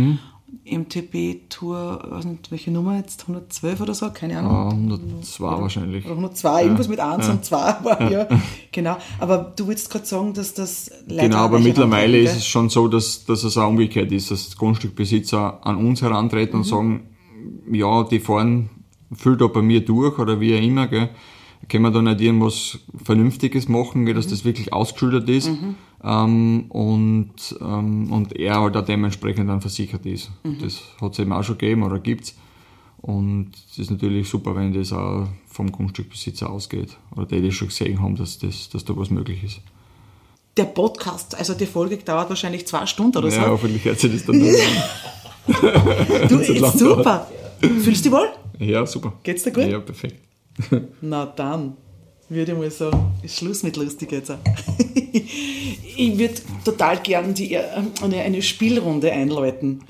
MTB-Tour, weiß nicht, welche Nummer jetzt, 112 oder so, keine Ahnung. 102 wahrscheinlich. Oder 102, irgendwas mit 1 und 2 war ja. Genau, aber du willst gerade sagen, dass das Leute Genau, aber an euch mittlerweile herantreten, ist es schon so, dass es auch umgekehrt ist, dass Grundstückbesitzer an uns herantreten und sagen, ja, die fahren viel da bei mir durch oder wie auch immer, gell. Können wir da nicht irgendwas Vernünftiges machen, gell, dass das wirklich ausgeschildert ist und er halt auch dementsprechend dann versichert ist. Das hat es eben auch schon gegeben oder gibt's. Und es ist natürlich super, wenn das auch vom Grundstückbesitzer ausgeht oder die schon gesehen haben, dass da was möglich ist. Der Podcast, also die Folge dauert wahrscheinlich 2 Stunden oder so. Ja, hoffentlich hört sich das dann an. Du, ist super. Fühlst du dich wohl? Ja, super. Geht's dir gut? Ja, perfekt. Na dann, würde ich mal sagen, ist Schluss mit lustig jetzt. Ich würde total gern eine Spielrunde einläuten.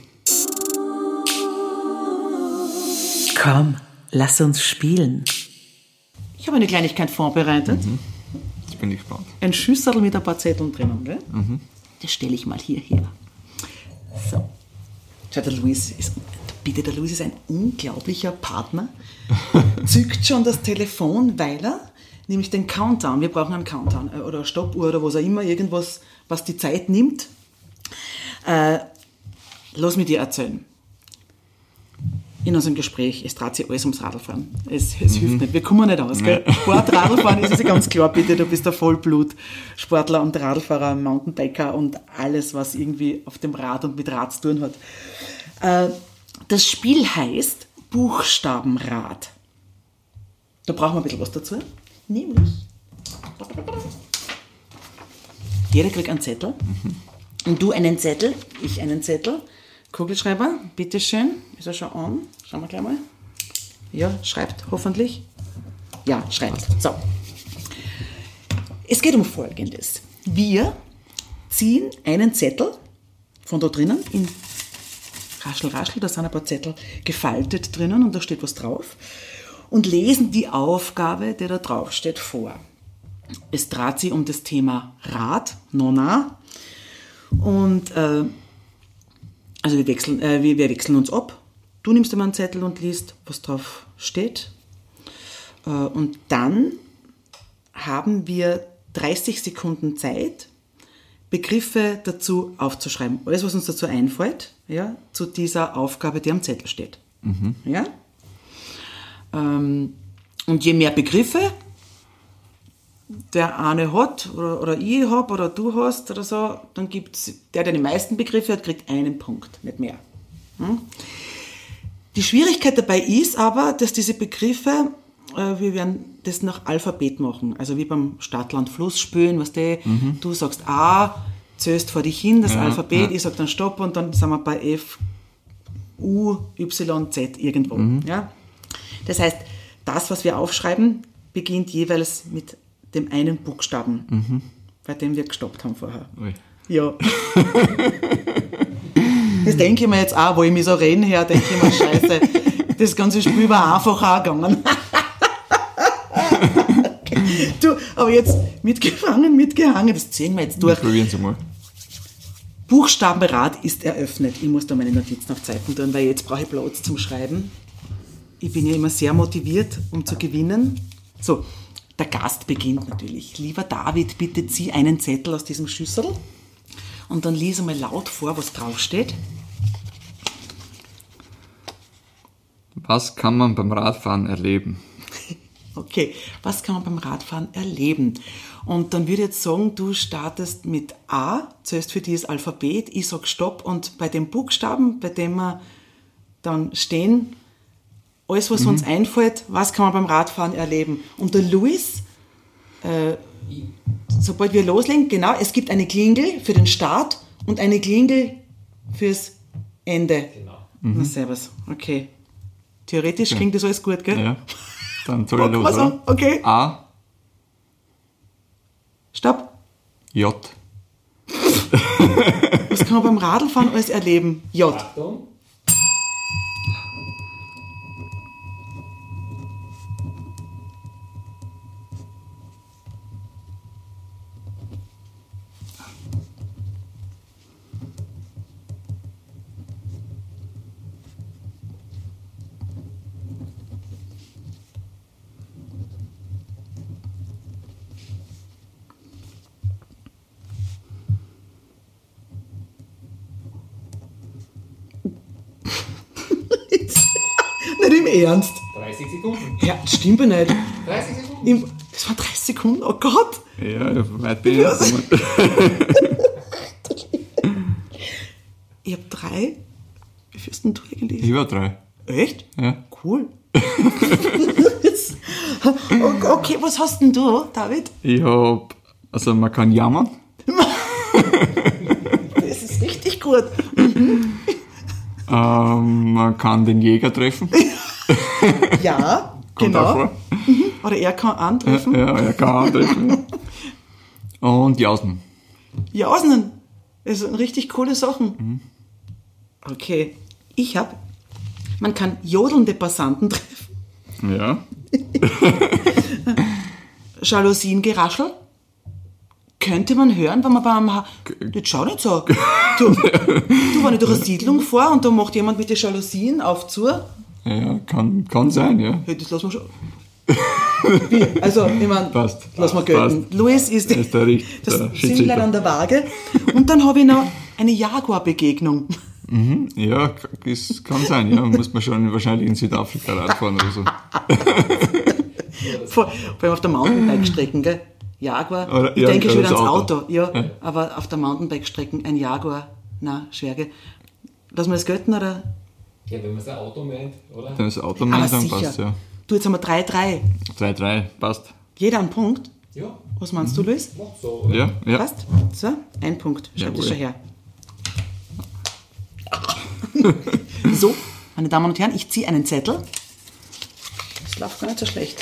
Komm, lass uns spielen. Ich habe eine Kleinigkeit vorbereitet. Jetzt bin ich gespannt. Ein Schüsserl mit ein paar Zetteln drinnen. Gell? Das stelle ich mal hierher. So. Schau, der Luis ist ein unglaublicher Partner. Zückt schon das Telefon, weil er nämlich den Countdown, wir brauchen einen Countdown oder eine Stoppuhr oder was auch immer, irgendwas, was die Zeit nimmt. Lass mich dir erzählen. In unserem Gespräch, es dreht sich alles ums Radlfahren. Es hilft nicht, wir kommen nicht aus. Gell? Sport, Radlfahren ist ganz klar, bitte, du bist der Vollblut-Sportler und Radlfahrer, Mountainbiker und alles, was irgendwie auf dem Rad und mit Rad zu tun hat. Das Spiel heißt Buchstabenrad. Da brauchen wir ein bisschen was dazu. Nämlich, jeder kriegt einen Zettel. Und du einen Zettel, ich einen Zettel. Kugelschreiber, bitteschön. Ist er schon an? Schauen wir gleich mal. Ja, schreibt hoffentlich. Ja, schreibt. So. Es geht um Folgendes. Wir ziehen einen Zettel von da drinnen in Raschel, Raschel, da sind ein paar Zettel gefaltet drinnen und da steht was drauf und lesen die Aufgabe, die da drauf steht, vor. Es dreht sich um das Thema Rad, Nona, und also wir wechseln uns ab. Du nimmst immer einen Zettel und liest, was drauf steht. Und dann haben wir 30 Sekunden Zeit, Begriffe dazu aufzuschreiben. Alles, was uns dazu einfällt, ja, zu dieser Aufgabe, die am Zettel steht. Ja? Und je mehr Begriffe der eine hat oder ich habe oder du hast oder so, dann gibt es, der die meisten Begriffe hat, kriegt einen Punkt, nicht mehr. Die Schwierigkeit dabei ist aber, dass diese Begriffe, wir werden das nach Alphabet machen, also wie beim Stadt-Land-Fluss spielen, was du sagst A, zählst vor dich hin, das Alphabet, ich sage dann Stopp und dann sind wir bei F, U, Y, Z irgendwo. Ja? Das heißt, das, was wir aufschreiben, beginnt jeweils mit dem einen Buchstaben, bei dem wir gestoppt haben vorher. Ui. Ja. Das denke ich mir jetzt auch, wo ich mich so reden her, denke ich mir, scheiße, das ganze Spiel war einfach auch gegangen. Okay. Du, aber jetzt mitgehangen, das ziehen wir jetzt durch. Probieren Sie mal. Buchstabenrad ist eröffnet. Ich muss da meine Notizen auf Zeiten tun, weil jetzt brauche ich Platz zum Schreiben. Ich bin ja immer sehr motiviert, um zu gewinnen. So, der Gast beginnt natürlich. Lieber David, bitte zieh einen Zettel aus diesem Schüssel und dann lies einmal laut vor, was draufsteht. Was kann man beim Radfahren erleben? Okay, was kann man beim Radfahren erleben? Und dann würde ich jetzt sagen, du startest mit A, zählst für dieses Alphabet, ich sage Stopp und bei den Buchstaben, bei dem wir dann stehen, alles, was uns einfällt, was kann man beim Radfahren erleben? Und der Luis, sobald wir loslegen, genau, es gibt eine Klingel für den Start und eine Klingel fürs Ende. Genau. Na, servus, okay. Theoretisch klingt das alles gut, gell? Ja, dann soll ich los, Also, oder? okay. A, Stopp. J. Was kann man beim Radlfahren alles erleben? J. Achtung. Ernst? 30 Sekunden. Ja, das stimmt ja nicht. 30 Sekunden. Das waren 30 Sekunden, oh Gott. Ja, weit bin ich nicht gekommen. Ich habe 3. Wie viel hast denn du eigentlich? Ich war 3. Echt? Ja. Cool. Okay, was hast denn du, David? Also man kann jammern. Das ist richtig gut. Man kann den Jäger treffen. Ja, Kommt auch genau. vor. Oder er kann antreffen. Ja, er kann antreffen. Und Jausen. Jausen. Das sind richtig coole Sachen. Okay. Man kann jodelnde Passanten treffen. Ja. Jalousiengeraschel. Könnte man hören, wenn man das schau nicht so. Du, wenn ich durch eine Siedlung fahre und da macht jemand mit den Jalousien auf zu. Ja, kann sein, ja. Hey, das lassen wir schon. Wie? Also, ich meine, Passt. lass mal gelten. Passt. Luis ist Der das Schiedsrichter. Zünglein an der Waage. Und dann habe ich noch eine Jaguar-Begegnung. Ja, das kann sein, ja. Muss man schon wahrscheinlich in Südafrika Radfahren oder so. Vor allem auf der Mountainbike-Strecken, gell? Jaguar. Oder- Ich ja, denke schon oder ans das Auto. Auto. Ja, aber auf der Mountainbike-Strecken ein Jaguar. Na, schwer, lassen wir das gelten, oder? Ja, wenn man sein Auto meint, oder? Dann ist das Auto Aber meint, dann sicher. passt, ja. Du, jetzt haben wir 3-3. 3-3, passt. Jeder einen Punkt. Ja, Was meinst du, Luis? macht so, oder? Ja, ja. Passt? So, ein Punkt. Schreib das Jawohl. schon her. So, meine Damen und Herren, ich ziehe einen Zettel. Das läuft gar nicht so schlecht.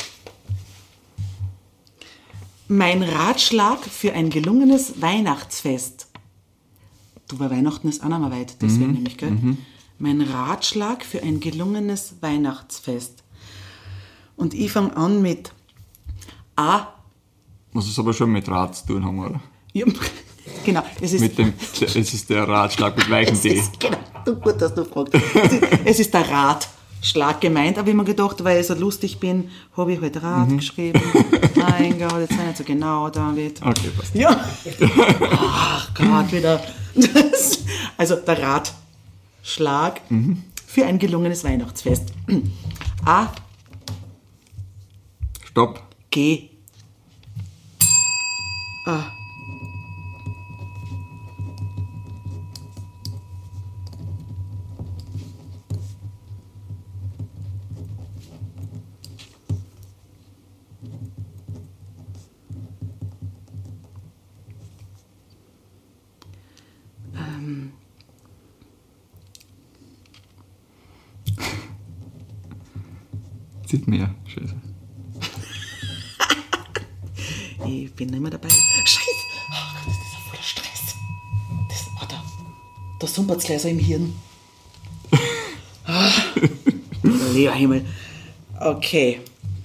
Mein Ratschlag für ein gelungenes Weihnachtsfest. Du, bei Weihnachten ist auch noch mal weit, deswegen nämlich, gell? Mein Ratschlag für ein gelungenes Weihnachtsfest. Und ich fange an mit A. Muss es aber schon mit Rad zu tun haben, oder? Ja, genau, es ist, Es ist der Ratschlag mit weichem D. genau, gut, dass du fragst. Es ist der Ratschlag gemeint, aber ich habe mir gedacht, weil ich so lustig bin, habe ich halt Rat geschrieben. Mein Gott, jetzt sei nicht so genau, David. Okay, passt. Ja. Ach Gott, wieder. Also der Ratschlag für ein gelungenes Weihnachtsfest. A, Stopp. G. A. Sieht mehr. Scheiße. Ich bin nicht mehr dabei. Scheiße! Oh Gott, das ist ja voller Stress. Da sumpert es gleich so im Hirn. Lieber Himmel. Okay.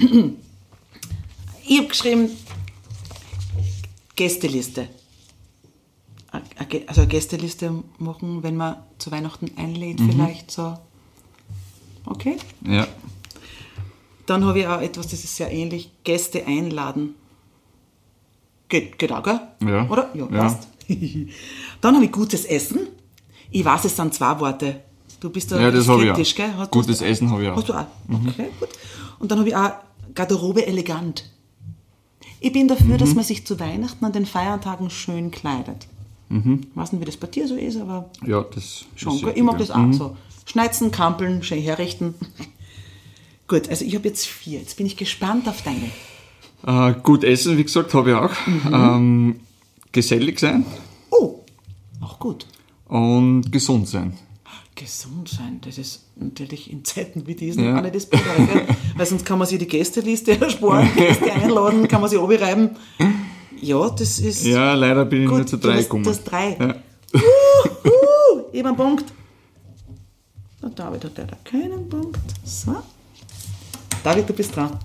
Ich habe geschrieben, Gästeliste. Also eine Gästeliste machen, wenn man zu Weihnachten einlädt, vielleicht so. Okay. Ja. Dann habe ich auch etwas, das ist sehr ähnlich, Gäste einladen. Geht auch, gell? Ja. Oder? Ja, Ja. passt. Dann habe ich gutes Essen. Ich weiß, es sind 2 Worte. Du bist da Ja, das habe ich skeptisch, auch. gell? Gutes Essen habe ich auch. Hast du auch? Okay, gut. Und dann habe ich auch Garderobe elegant. Ich bin dafür, dass man sich zu Weihnachten an den Feiertagen schön kleidet. Ich weiß nicht, wie das bei dir so ist, aber Ja, das schon. ist Gell? richtig, Ich mag ja. das auch so. Schneizen, kampeln, schön herrichten. Gut, also ich habe jetzt 4. Jetzt bin ich gespannt auf deine. Gut essen, wie gesagt, habe ich auch. Gesellig sein Oh, auch gut. und gesund sein. Gesund sein, das ist natürlich in Zeiten wie diesen Ja. auch nicht das Bessere, gell? Weil sonst kann man sich die Gästeliste ersparen, Gäste einladen, kann man sie runterreiben. Ja, das ist Ja, leider bin ich gut. nur zu 3 Du gekommen. hast 3. Ja. Eben einen Punkt. Und David hat leider keinen Punkt. So. David, du bist dran.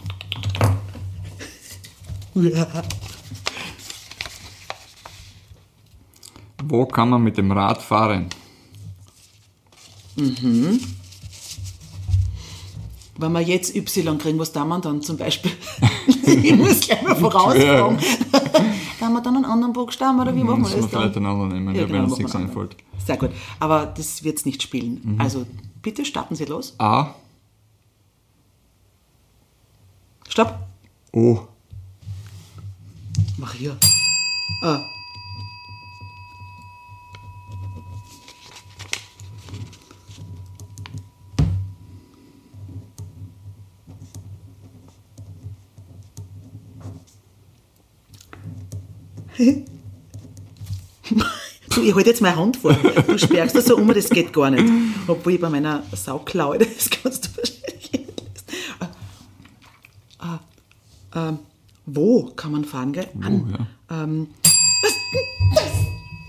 Wo kann man mit dem Rad fahren? Wenn wir jetzt Y kriegen, was tun wir dann zum Beispiel? Ich muss gleich mal vorausfragen. Tun wir dann einen anderen Buchstaben oder wie machen wir Müssen wir das vielleicht dann? einen anderen nehmen, Ja, ja, genau, wenn uns machen nichts wir einen einfällt. Sehr gut. Aber das wird es nicht spielen. Also bitte starten Sie los. A. Stopp. Oh. Mach hier. Du, ich halte jetzt meine Hand vor. Du sperrst das so um, das geht gar nicht. Obwohl ich bei meiner Sauklaue, das kannst du wahrscheinlich nicht lesen. Wo kann man fahren, gell? Ja. Was?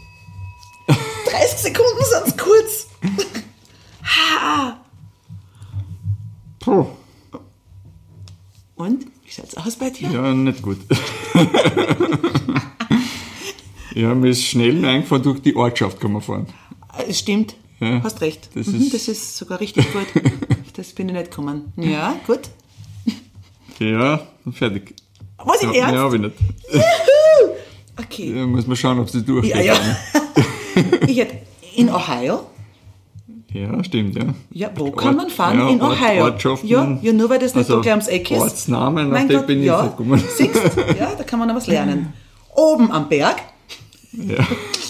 30 Sekunden sind kurz. Puh. Und? Wie schaut's aus bei dir? Ja, nicht gut. Ja, mir ist schnell eingefallen, durch die Ortschaft kann man fahren. Stimmt, Ja, hast recht. das Das ist sogar richtig gut. Das bin ich nicht gekommen. Ja, gut. Ja, fertig. Was, im Ernst? Ja, habe ich nicht. Okay. Ja, muss man schauen, ob sie durchgeht. Ja. Ich hätte in Ohio. Ja, stimmt, ja. Ja, wo kann man fahren? Ja, In Ohio. Ortschaften. Ja, nur weil das nicht Also, so gleich ums Eck ist. Ortsnamen, auf Mein die Gott, bin ich ja. nicht gekommen. Siehst, ja, da kann man noch was lernen. Oben am Berg. Ja.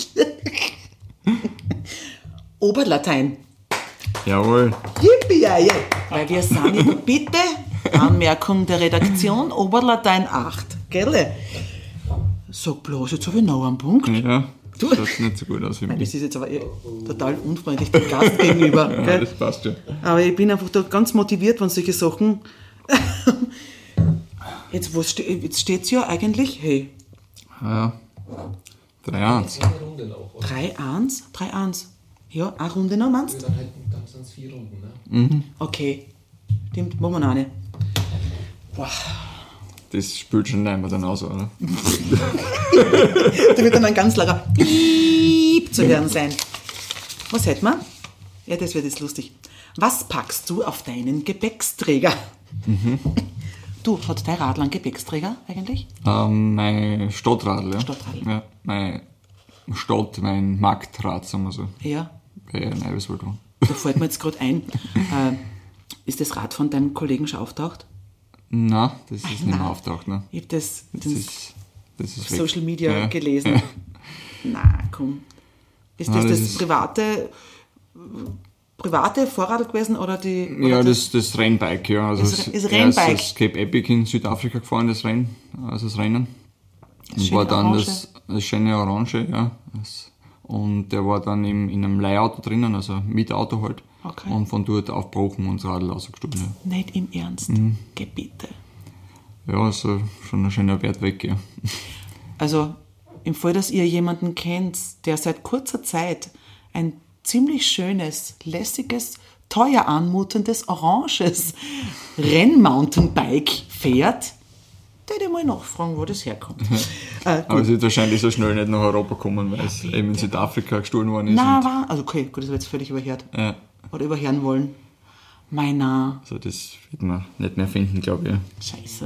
Oberlatein. Jawohl. Yippie, weil wir sind, bitte, Anmerkung der Redaktion, Oberlatein 8, gell? Sag bloß, jetzt habe ich noch einen Punkt. Ja, Du- schaut nicht so gut aus wie Nein, mir. das ist jetzt aber total unfreundlich dem Gast gegenüber. Ja, Gell? das passt ja. Aber ich bin einfach da ganz motiviert von solchen Sachen. Jetzt steht es ja eigentlich, hey, Ja. 3-1. Eine Runde noch, oder? 3-1, 3-1. Ja, eine Runde noch, meinst du? Dann sind es 4 Runden, ne? Okay, stimmt, machen wir noch eine. Boah, Das spielt schon einmal dann aus, oder? da wird dann ein ganz langer Piep zu hören sein. Was hätten wir? Ja, das wird jetzt lustig. Was packst du auf deinen Gepäcksträger? Du, hat dein Radl einen Gepäcksträger eigentlich? Mein Stadtradl, ja. Stadtradl. Ja, mein Marktrad, sagen wir so. Ja, Bei Neuweswaldron. da fällt mir jetzt gerade ein. Ist das Rad von deinem Kollegen schon auftaucht? Nein, das ist nicht Nein. mehr auftaucht, ne? Ich habe das Das den ist auf weg. Social Media Ja. gelesen. Ja. Na, komm. Ist Nein, das das ist- private Vorradl gewesen oder die? Oder Ja, das Rennbike, ja. Also Das ist er Rennbike. ist das Cape Epic in Südafrika gefahren, das Rennen. Und schöne war dann Orange. das schöne Orange, ja. Und der war dann in einem Leihauto drinnen, also Mietauto halt. Okay. Und von dort aufgebrochen und das Radl rausgestoßen, ja. Nicht im Ernst. Mhm. Geh bitte. Ja, also schon ein schöner Wert weg, ja. Also im Fall, dass ihr jemanden kennt, der seit kurzer Zeit ein ziemlich schönes, lässiges, teuer anmutendes, oranges Rennmountainbike fährt, würde ich mal nachfragen, wo das herkommt. Aber es wird wahrscheinlich so schnell nicht nach Europa kommen, weil es eben in Südafrika gestohlen worden ist. Na, und, war, also okay, gut, das wird jetzt völlig überhört. ja, Oder überhören wollen. Meiner also das wird man nicht mehr finden, glaube ich. Scheiße.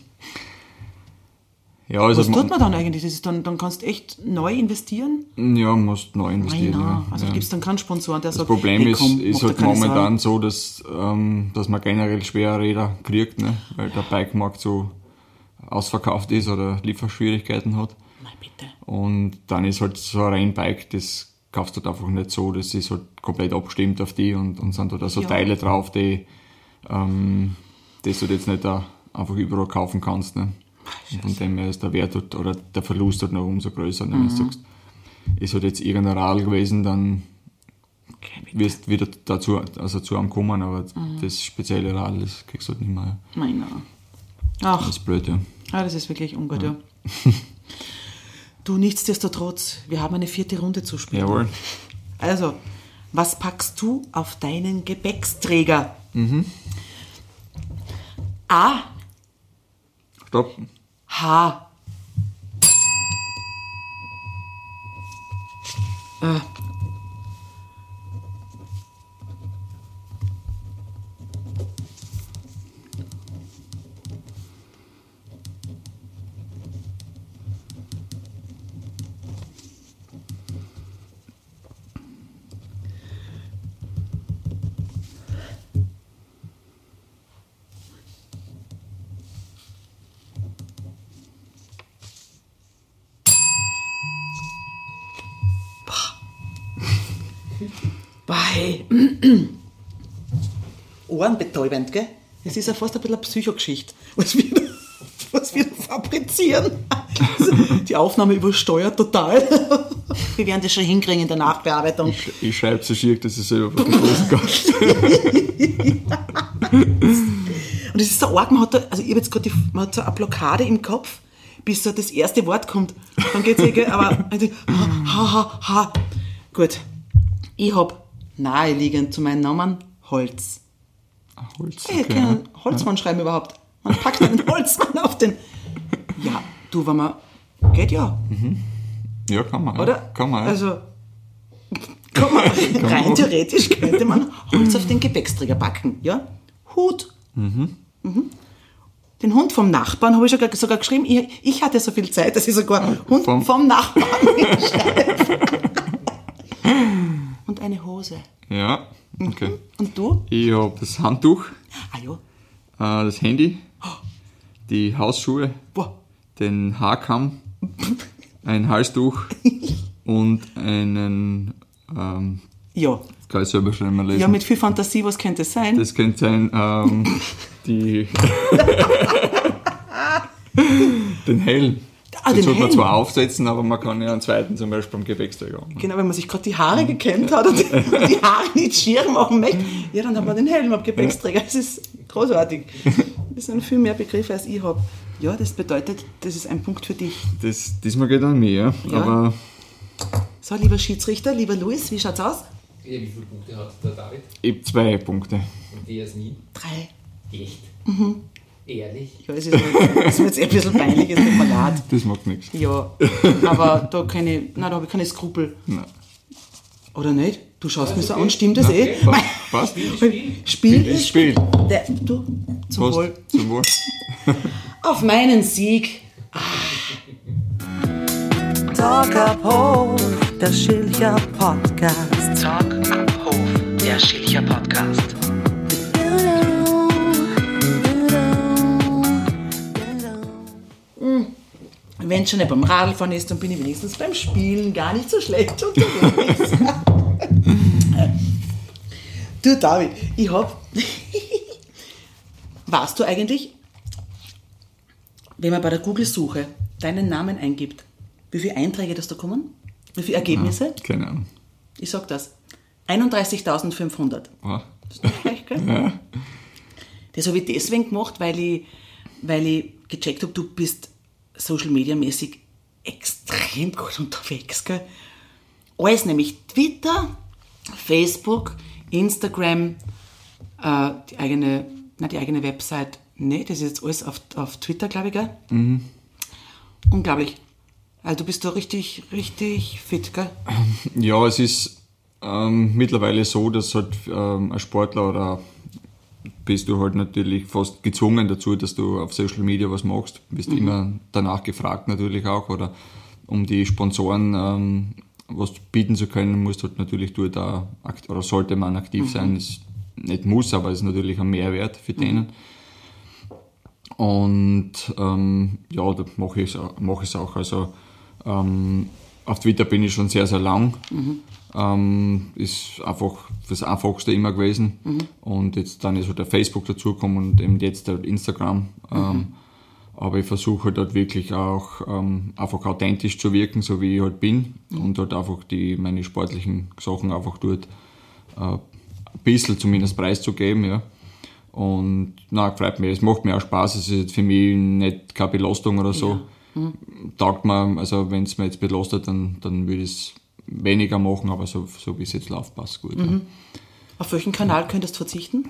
Ja, also Was tut man dann eigentlich? Das ist dann kannst du echt neu investieren? Ja, musst neu investieren. Meiner. Ja. Also ja. gibt es dann keinen Sponsoren, der Das sagt, Problem hey, komm, ist mach halt dir keine momentan Sorgen. so, dass man generell schwere Räder kriegt, ne? Weil der Bikemarkt so ausverkauft ist oder Lieferschwierigkeiten hat. Nein, bitte. Und dann ist halt so ein Rennbike, das kaufst du halt einfach nicht so, das ist halt komplett abgestimmt auf die und sind halt auch so Ja. Teile drauf, die du jetzt nicht da einfach überall kaufen kannst. Ne? Und von dem her ist der Wert halt, oder der Verlust halt noch umso größer. Ne? Wenn du sagst, ist halt jetzt irgendein Radl gewesen, dann Okay, bitte. wirst du wieder zu einem kommen, aber das spezielle Radl, das kriegst du halt nicht mehr. Meiner. Ach, Das ist blöd, ja. das ist wirklich ungut, ja. Du, nichtsdestotrotz, wir haben eine 4. Runde zu spielen. Jawohl. Also, was packst du auf deinen Gepäcksträger? A, Stopp. H. Bei ohrenbetäubend, gell? Es ist ja fast ein bisschen eine Psychogeschichte, was wir fabrizieren. Also, die Aufnahme übersteuert total. Wir werden das schon hinkriegen in der Nachbearbeitung. Ich schreibe so schier, dass ich selber vergessen kann. Und es ist so arg, man hat jetzt gerade man hat so eine Blockade im Kopf, bis so das erste Wort kommt. Dann geht's aber ha. Gut. Ich habe naheliegend zu meinem Namen Holz. Holz. Ich kann einen Holzmann schreiben überhaupt. Man packt einen Holzmann auf den... Ja, du, wenn man... Geht ja. Ja, kann man. Oder? Ja. Kann man. Ja. Also, rein theoretisch könnte man Holz auf den Gepäcksträger packen. Ja? Hut. Mhm. Den Hund vom Nachbarn habe ich sogar geschrieben. Ich hatte so viel Zeit, dass ich sogar Hund vom Nachbarn schreibe. Und eine Hose. Ja, okay. Und du? Ich habe das Handtuch, Ah ja. das Handy, die Hausschuhe, Boah. den Haarkamm, ein Halstuch und einen, Ja. kann ich selber schon mal lesen. Ja, mit viel Fantasie, was könnte es sein? Das könnte sein, die den Helm. Ah, Den den sollte man Helm. zwar aufsetzen, aber man kann ja einen zweiten zum Beispiel am Gepäcksträger haben. Genau, wenn man sich gerade die Haare gekämmt hat und die Haare nicht schier machen möchte, ja, dann hat man den Helm am Gepäcksträger. Das ist großartig. Das sind viel mehr Begriffe, als ich habe. Ja, das bedeutet, das ist ein Punkt für dich. Diesmal geht an mich, ja. Ja. Aber So, lieber Schiedsrichter, lieber Luis, wie schaut's aus? Ja, wie viele Punkte hat der David? ich habe 2 Punkte. Und die Jasmin? 3. Echt? Ehrlich? Ja, es ist mir jetzt ein bisschen peinlich, es tut mir leid. Das macht nichts. Ja, aber da habe ich keine Skrupel. Nein. Oder nicht? Du schaust mich so an, stimmt das Okay. eh? Passt? Spiel Das Spiel. Du, zum Prost. Wohl. Zum Wohl. Auf meinen Sieg. Talk ab Hof, der Schilcher Podcast. Talk ab Hof, der Schilcher Podcast. Wenn es schon nicht beim Radlfahren ist, dann bin ich wenigstens beim Spielen gar nicht so schlecht unterwegs. Du, David, ich hab... Weißt du eigentlich, wenn man bei der Google-Suche deinen Namen eingibt, wie viele Einträge das da kommen? Wie viele Ergebnisse? Keine Ahnung. Ich sag das. 31.500. Ah. Das ist nicht schlecht, gell? Ja. Das habe ich deswegen gemacht, weil ich gecheckt habe, du bist Social Media mäßig extrem gut unterwegs, gell? Alles, nämlich Twitter, Facebook, Instagram, die eigene Website, nee, das ist jetzt alles auf Twitter, glaube ich, gell? Mhm. Unglaublich. Also du bist da richtig, richtig fit, gell? Ja, es ist mittlerweile so, dass halt ein Sportler oder bist du halt natürlich fast gezwungen dazu, dass du auf Social Media was machst. Du bist immer danach gefragt natürlich auch, oder um die Sponsoren was bieten zu können, musst du halt natürlich dort auch, oder sollte man aktiv sein. Ist nicht muss, aber ist natürlich ein Mehrwert für denen. Und ja, da mache ich es auch. Also auf Twitter bin ich schon sehr, sehr lang. Ist einfach das Einfachste immer gewesen. Und jetzt dann ist halt der Facebook dazugekommen und eben jetzt halt Instagram. Aber ich versuche halt dort wirklich auch einfach authentisch zu wirken, so wie ich halt bin. Und halt einfach meine sportlichen Sachen einfach dort ein bisschen zumindest preiszugeben. Ja. Und freut mich. Es macht mir auch Spaß. Es ist jetzt für mich nicht keine Belastung oder so. Ja. Taugt mir, also wenn es mir jetzt belastet, dann würde ich es weniger machen, aber so wie es jetzt läuft, passt gut. Ja. Auf welchen Kanal könntest du verzichten?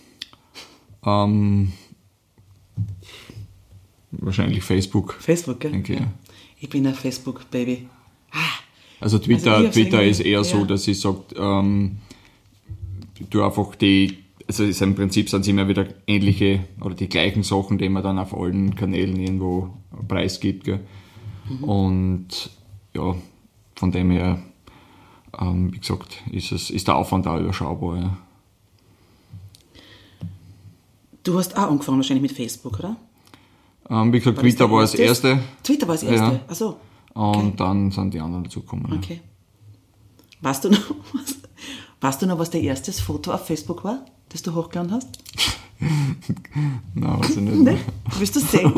Wahrscheinlich Facebook. Facebook, gell? Denke ich, ja. Ich bin ein Facebook-Baby. Also Twitter, Also ich hab's Twitter irgendwie- ist eher so, ja. dass ich sage, du einfach also im Prinzip sind es immer wieder ähnliche oder die gleichen Sachen, die man dann auf allen Kanälen irgendwo preisgibt. Gell? Und ja, von dem her, wie gesagt, ist der Aufwand auch überschaubar. Ja. Du hast auch angefangen wahrscheinlich mit Facebook, oder? Wie gesagt, Twitter war das erste. Twitter war das erste, Ja. ach so. Und dann sind die anderen dazugekommen. Ja. Okay. Weißt du noch, was dein erstes Foto auf Facebook war, das du hochgeladen hast? Nein, weiß ich nicht. Nein? Willst du sehen?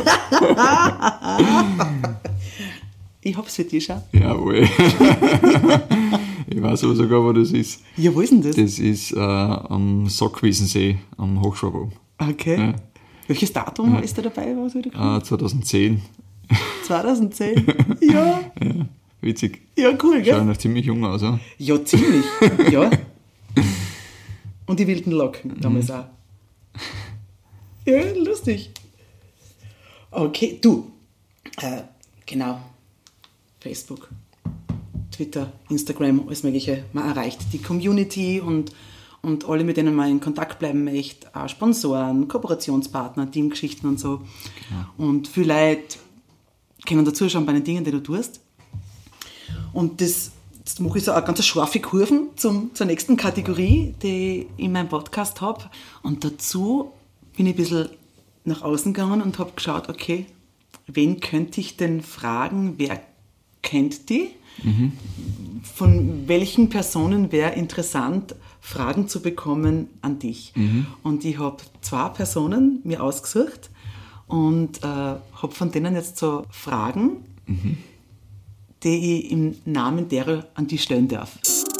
Ich hab's für dich, schau. Jawohl. Ich weiß aber sogar, wo das ist. Ja, wo ist denn das? Das ist am Sackwiesensee, am Hochschwab. Okay. Ja. Welches Datum ist da dabei? 2010. 2010? Ja. Ja, witzig. Ja, cool, Schaut gell? noch ziemlich jung aus. Ja? Ja, ziemlich. Ja. Und die wilden Locken damals auch. Ja, lustig. Okay, du. Genau. Facebook, Twitter, Instagram, alles Mögliche. Man erreicht die Community und alle, mit denen man in Kontakt bleiben möchte, auch Sponsoren, Kooperationspartner, Teamgeschichten und so. Genau. Und viele Leute können dazuschauen bei den Dingen, die du tust. Und das mache ich so eine ganz scharfe Kurven zur nächsten Kategorie, die ich in meinem Podcast habe. Und dazu bin ich ein bisschen nach außen gegangen und habe geschaut, okay, wen könnte ich denn fragen, wer kennt die? Von welchen Personen wäre interessant, Fragen zu bekommen an dich? Und ich habe 2 Personen mir ausgesucht und habe von denen jetzt so Fragen, die ich im Namen derer an dich stellen darf.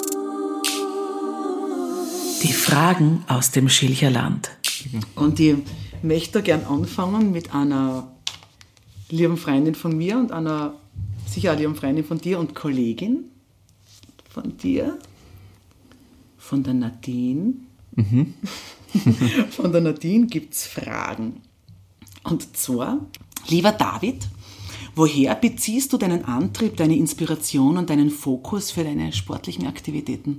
Die Fragen aus dem Schilcherland. Und ich möchte gern anfangen mit einer lieben Freundin von mir und einer sicher eine liebe Freundin von dir und Kollegin von dir, von der Nadine. Von der Nadine gibt es Fragen. Und zwar, lieber David, woher beziehst du deinen Antrieb, deine Inspiration und deinen Fokus für deine sportlichen Aktivitäten?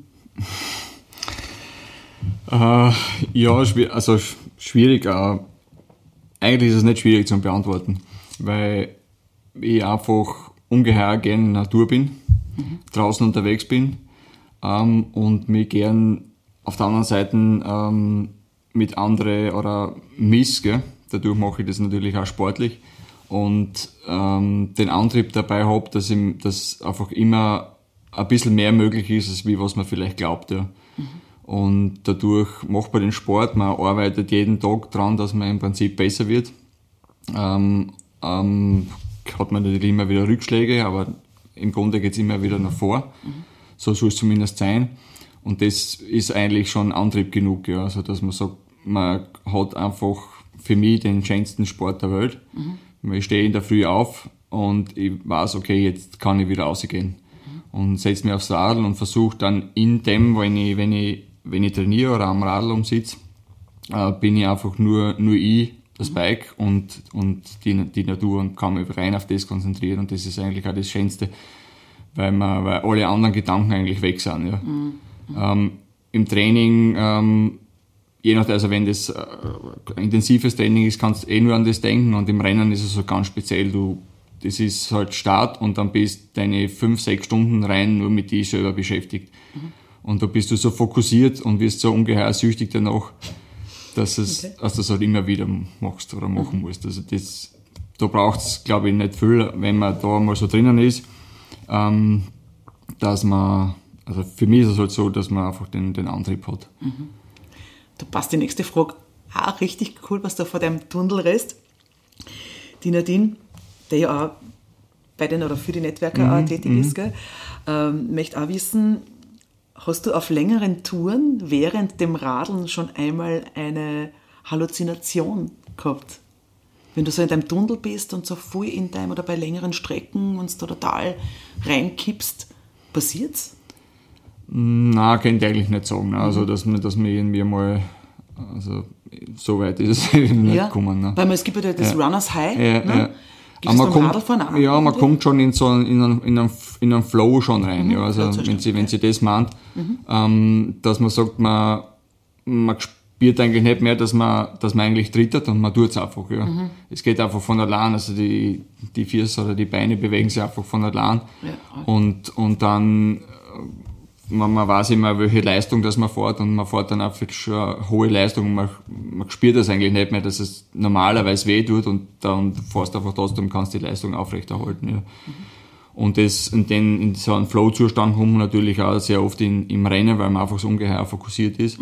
Ja, schwierig. Eigentlich ist es nicht schwierig zu beantworten, weil ich einfach ungeheuer gerne in der Natur bin, draußen unterwegs bin und mich gern auf der anderen Seite mit anderen oder gell? Dadurch mache ich das natürlich auch sportlich und den Antrieb dabei habe, dass einfach immer ein bisschen mehr möglich ist, als wie was man vielleicht glaubt. Ja. Und dadurch macht man den Sport, man arbeitet jeden Tag dran, dass man im Prinzip besser wird. Hat man natürlich immer wieder Rückschläge, aber im Grunde geht es immer wieder nach vor. So soll es zumindest sein. Und das ist eigentlich schon Antrieb genug, ja. Also, dass man sagt, man hat einfach für mich den schönsten Sport der Welt. Ich stehe in der Früh auf und ich weiß, okay, jetzt kann ich wieder rausgehen. Und setze mich aufs Radl und versuche dann in dem, wenn ich trainiere oder am Radl sitze, bin ich einfach nur ich, das Bike und die Natur und kann mich rein auf das konzentrieren und das ist eigentlich auch das Schönste, weil alle anderen Gedanken eigentlich weg sind. Ja. Im Training, je nachdem, also wenn das intensives Training ist, kannst du nur an das denken und im Rennen ist es so ganz speziell, das ist halt Start und dann bist deine 5-6 Stunden rein nur mit dir selber beschäftigt. Und da bist du so fokussiert und wirst so ungeheuer süchtig danach, dass du es halt immer wieder machst oder machen musst. Also da braucht es, glaube ich, nicht viel, wenn man da mal so drinnen ist, dass man, also für mich ist es halt so, dass man einfach den Antrieb hat. Da passt die nächste Frage auch richtig cool, was da vor deinem Tunnel rest. Die Nadine, der ja auch bei den oder für die Netzwerke auch tätig ist, gell, möchte auch wissen, hast du auf längeren Touren während dem Radeln schon einmal eine Halluzination gehabt? Wenn du so in deinem Tunnel bist und so voll in deinem oder bei längeren Strecken und da total reinkippst, passiert's? Nein, kann ich eigentlich nicht sagen. Also, dass mir irgendwie mal, also, so weit ist es nicht gekommen. Ne? Weil es gibt ja das Runners High, ne? Ja. Aber man kommt schon in so in einen Flow schon rein. Ja. Also wenn sie das meint, dass man sagt, man spürt eigentlich nicht mehr, dass man eigentlich trittert und man tut es einfach. Ja. Es geht einfach von allein, also die Füße oder die Beine bewegen sich einfach von allein. Ja. Und dann man weiß immer, welche Leistung das man fährt und man fährt dann einfach schon eine hohe Leistung und man spürt das eigentlich nicht mehr, dass es normalerweise weh tut und dann fährst du einfach trotzdem, kannst die Leistung aufrechterhalten. Ja. Und in so einen Flow-Zustand kommt man natürlich auch sehr oft im Rennen, weil man einfach so ungeheuer fokussiert ist.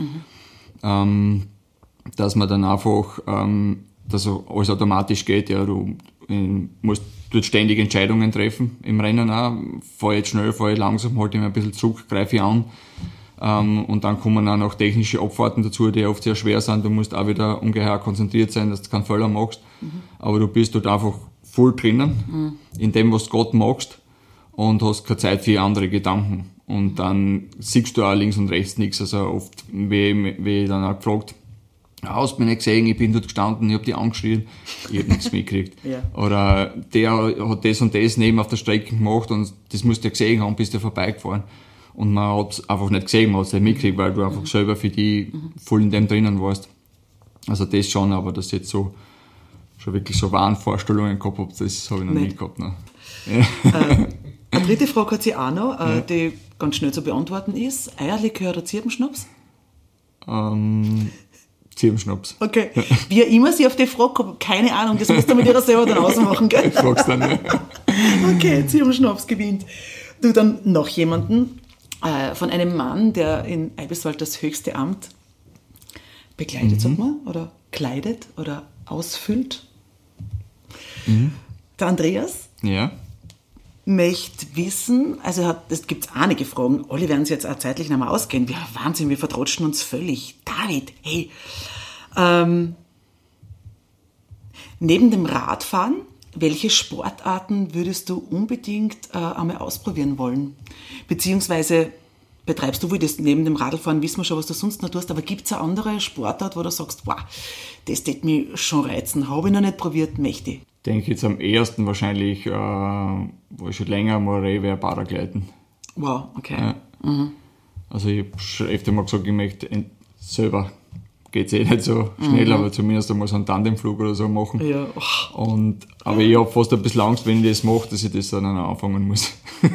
Dass man dann einfach, dass alles automatisch geht. Ja, du musst dort ständig Entscheidungen treffen im Rennen auch. Fahr jetzt schnell, fahr ich langsam, halte ich mich ein bisschen zurück, greife ich an. Und dann kommen auch noch technische Abfahrten dazu, die oft sehr schwer sind. Du musst auch wieder ungeheuer konzentriert sein, dass du keinen Fehler machst. Aber du bist dort einfach voll drinnen, in dem, was du gerade machst, und hast keine Zeit für andere Gedanken. Und dann siehst du auch links und rechts nichts. Also oft, wie dann auch gefragt, hast du mich nicht gesehen, ich bin dort gestanden, ich habe die angeschrien, ich habe nichts mitgekriegt. Ja. Oder der hat das und das neben auf der Strecke gemacht und das musst du ja gesehen haben, bist du vorbeigefahren. Und man hat es einfach nicht gesehen, man hat es nicht mitgekriegt, weil du einfach selber für die voll in dem drinnen warst. Also das schon, aber das jetzt so schon wirklich so Wahnvorstellungen gehabt habe, das habe ich noch nie gehabt. Ne? Ja. Eine dritte Frage hat sie auch noch, die ganz schnell zu beantworten ist. Eierlikör oder Zirbenschnaps? Zirbenschnaps. Okay. Wie immer sie auf die Frage kommt, keine Ahnung, das musst du mit ihrer selber dann ausmachen, gell? Ich frag's dann, ja. Okay, Zirbenschnaps gewinnt. Du, dann noch jemanden von einem Mann, der in Eibiswald das höchste Amt bekleidet, sagt man, oder kleidet oder ausfüllt. Der Andreas möchte wissen, also es gibt einige Fragen, alle werden sich jetzt auch zeitlich nicht mehr ausgehen. Wahnsinn, wir vertrotschen uns völlig. David, hey, neben dem Radfahren, welche Sportarten würdest du unbedingt einmal ausprobieren wollen? Beziehungsweise betreibst du, wie das neben dem Radlfahren, wissen wir schon, was du sonst noch tust, aber gibt es eine andere Sportart, wo du sagst, wow, das tät mich schon reizen, habe ich noch nicht probiert, möchte ich? Ich denke jetzt am ehesten wahrscheinlich, wo ich schon länger mal wäre, Paragleiten. Wow, okay. Ja. Also ich habe schon öfter mal gesagt, ich möchte selber, geht es nicht so schnell, aber zumindest einmal so einen Tandemflug oder so machen. Ja. Aber ich habe fast ein bisschen Angst, wenn ich das mache, dass ich das dann anfangen muss.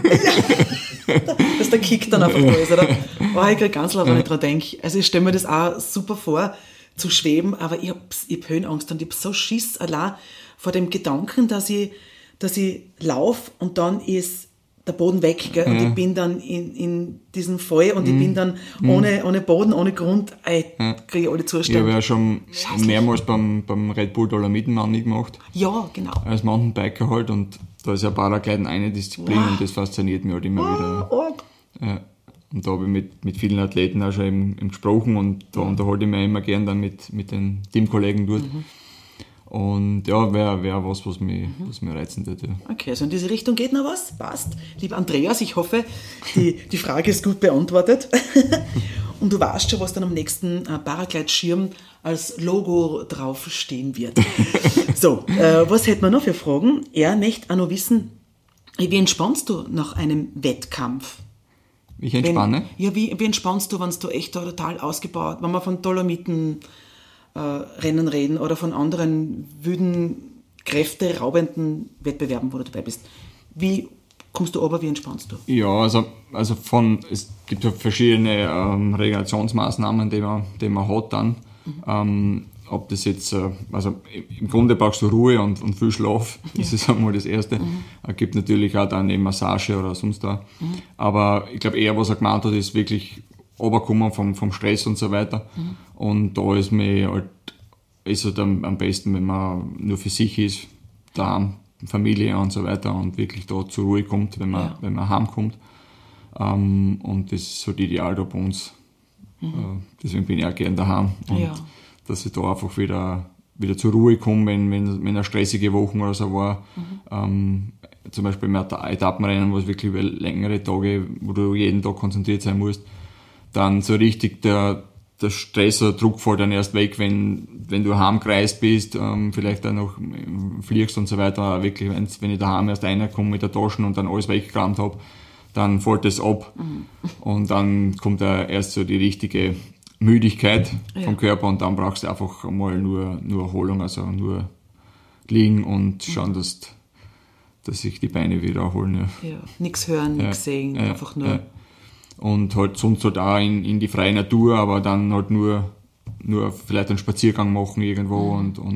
Dass der Kick dann einfach da ist, oder? Ich kriege ganz laut, wenn ich dran denke. Also ich stelle mir das auch super vor, zu schweben, aber ich hab Höhenangst und ich hab so Schiss allein vor dem Gedanken, dass ich laufe und dann ist der Boden weg, gell? Und ich bin dann in diesem Fall und ich bin dann ohne Boden, ohne Grund, kriege ich alle Zustände. Ich habe ja schon mehrmals beim Red Bull Dolomitenmann mitgemacht. Ja, genau. Als Mountainbiker halt, und da ist ja Paragliden eine Disziplin und das fasziniert mich halt immer wieder. Ja. Und da habe ich mit vielen Athleten auch schon eben gesprochen und da unterhalte ich mich immer gern dann mit den Teamkollegen dort. Und ja, wäre was mich reizen würde. Ja. Okay, also in diese Richtung geht noch was. Passt. Lieber Andreas, ich hoffe, die Frage ist gut beantwortet. Und du weißt schon, was dann am nächsten Paragleitschirm als Logo draufstehen wird. So, was hätten wir noch für Fragen? Er möchte auch noch wissen, wie entspannst du nach einem Wettkampf? Wie ich entspanne? Wie entspannst du, wenn du echt da total ausgebaut, wenn wir von Dolomiten Rennen reden oder von anderen wüden, kräfteraubenden Wettbewerben, wo du dabei bist. Wie kommst du runter, wie entspannst du? Ja, es gibt ja verschiedene Regulationsmaßnahmen, die man hat dann. Ob das jetzt, also im Grunde brauchst du Ruhe und viel Schlaf, das ist einmal das Erste. Es gibt natürlich auch dann eben Massage oder sonst da. Aber ich glaube eher, was er gemeint hat, ist wirklich runterkommen vom Stress und so weiter. Und da ist halt am besten, wenn man nur für sich ist, daheim, Familie und so weiter und wirklich da zur Ruhe kommt, wenn man heimkommt. Und das ist so die Ideal da bei uns. Deswegen bin ich auch gern daheim. Und dass ich da einfach wieder zur Ruhe komme, wenn eine stressige Woche oder so war. Zum Beispiel im Etappenrennen, wo es wirklich über längere Tage, wo du jeden Tag konzentriert sein musst, dann so richtig der Stress oder Druck fällt dann erst weg, wenn du heimgereist bist, vielleicht dann noch fliegst und so weiter. Aber wirklich, wenn ich daheim erst reinkomme mit der Tasche und dann alles weggekramt habe, dann fällt das ab. Und dann kommt erst so die richtige Müdigkeit vom Körper und dann brauchst du einfach mal nur Erholung, also nur liegen und schauen, dass sich die Beine wieder erholen. Ja. Nichts hören, nichts sehen, einfach nur. Ja. Und halt sonst halt auch in die freie Natur, aber dann halt nur vielleicht einen Spaziergang machen irgendwo und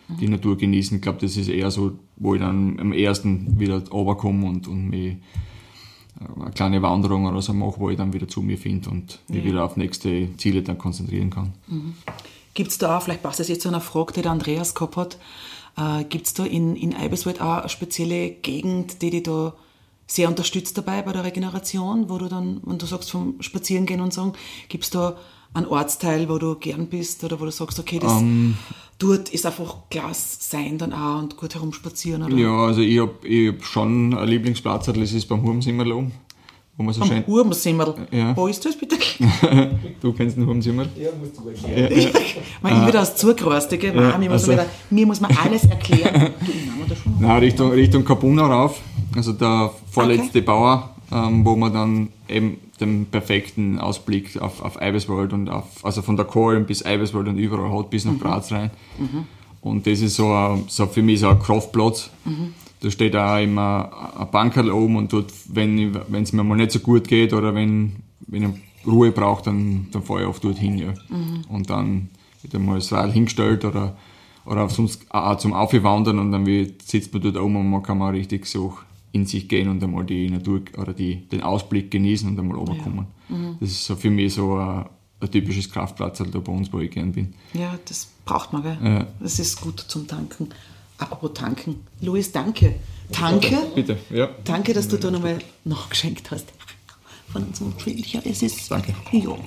die Natur genießen. Ich glaube, das ist eher so, wo ich dann am ersten wieder runterkomme und mich eine kleine Wanderung oder so mache, wo ich dann wieder zu mir finde und mich wieder auf nächste Ziele dann konzentrieren kann. Gibt es da auch, vielleicht passt das jetzt zu einer Frage, die der Andreas gehabt hat, gibt es da in Eibiswald auch eine spezielle Gegend, die da sehr unterstützt dabei bei der Regeneration, wo du dann, wenn du sagst vom Spazierengehen und so, gibt es da einen Ortsteil, wo du gern bist oder wo du sagst, okay, das dort ist einfach Glas sein dann auch und gut herumspazieren? Oder? Ja, also ich hab schon ein Lieblingsplatz, das ist beim Hurmsimmerl oben. Wo man so Am schön. Hurmsimmerl. Ja. Wo ist das bitte? Du kennst den Hurmsimmerl? Ja, musst du erklären. Ich wieder als Zugerostige, mir muss man alles erklären. Du, ich nehme das schon. Nein, Richtung Kapuna rauf, also der vorletzte Bauer, wo man dann eben den perfekten Ausblick auf Eibiswald und also von der Choralm bis Eibiswald und überall hat, bis nach Graz rein. Und das ist so für mich so ein Kraftplatz. Da steht auch immer ein Bankerl oben und dort, wenn es mir mal nicht so gut geht oder wenn ich Ruhe brauche, dann fahre ich oft dort hin. Ja. Und dann wird einmal das Rad hingestellt oder sonst auch zum Aufwandern und dann sitzt man dort oben und man kann mal richtig so in sich gehen und einmal die Natur oder den Ausblick genießen und einmal runterkommen. Das ist so für mich so ein typisches Kraftplatz halt da bei uns, wo ich gern bin. Ja, das braucht man, gell? Ja. Das ist gut zum Tanken. Apropos Tanken. Luis, danke. Danke. Bitte, ja. Danke, dass du da nochmal nachgeschenkt hast. Von unserem Schwindlicher. Es ist. Danke. Ja.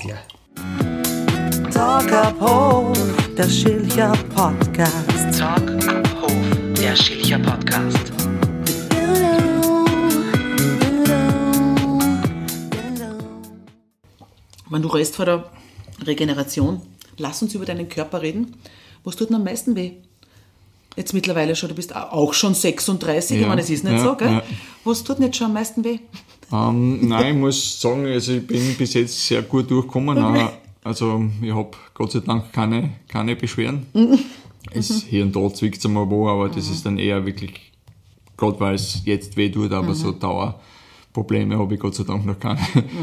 Talk ab Hof, der Schilcher Podcast. Talk ab Hof, der Schilcher Podcast. Wenn du redest von der Regeneration, lass uns über deinen Körper reden. Was tut denn am meisten weh? Jetzt mittlerweile schon, du bist auch schon 36, ich meine, es ist nicht so, gell? Ja. Was tut nicht schon am meisten weh? Nein, ich muss sagen, also ich bin bis jetzt sehr gut durchgekommen. Okay. Also ich habe Gott sei Dank keine Beschwerden. Ist hier und da zwickt es einmal wo, aber das ist dann eher wirklich, gerade weil es jetzt weh tut, aber so Dauerprobleme habe ich Gott sei Dank noch keine.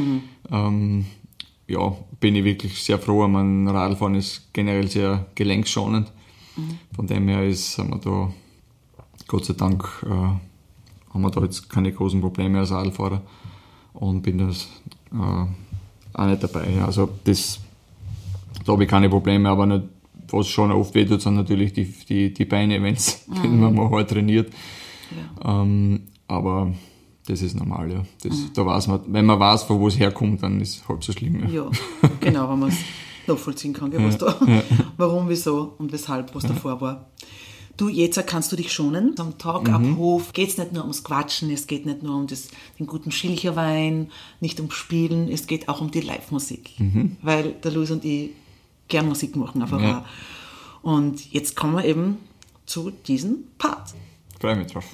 Ja, bin ich wirklich sehr froh. Mein Radfahren ist generell sehr gelenkschonend. Von dem her sind wir da, Gott sei Dank, haben wir da jetzt keine großen Probleme als Radfahrer und bin das auch nicht dabei. Also da habe ich keine Probleme, aber nicht, was schon oft wehtut, sind natürlich die Beine, wenn man mal hart trainiert. Ja. Aber das ist normal, ja. Da weiß man, wenn man weiß, von wo es herkommt, dann ist es halb so schlimm. Ja, genau, wenn man es nachvollziehen kann, was da, warum, wieso und weshalb, was davor war. Du, jetzt kannst du dich schonen. Am Tag ab Hof geht es nicht nur ums Quatschen, es geht nicht nur um den guten Schilcherwein, nicht ums Spielen, es geht auch um die Live-Musik. Weil der Luis und ich gern Musik machen einfach auch. Und jetzt kommen wir eben zu diesem Part. Freue mich drauf.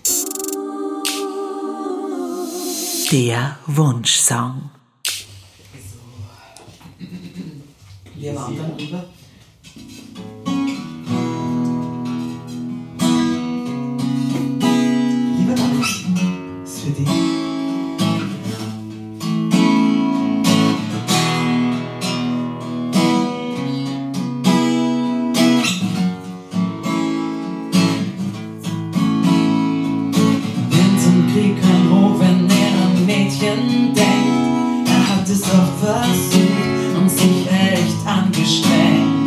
Der Wunschsong. Wir wandern über. Lieber Luis, ist für dich. Denkt, er hat es auch versucht und sich echt angestrengt.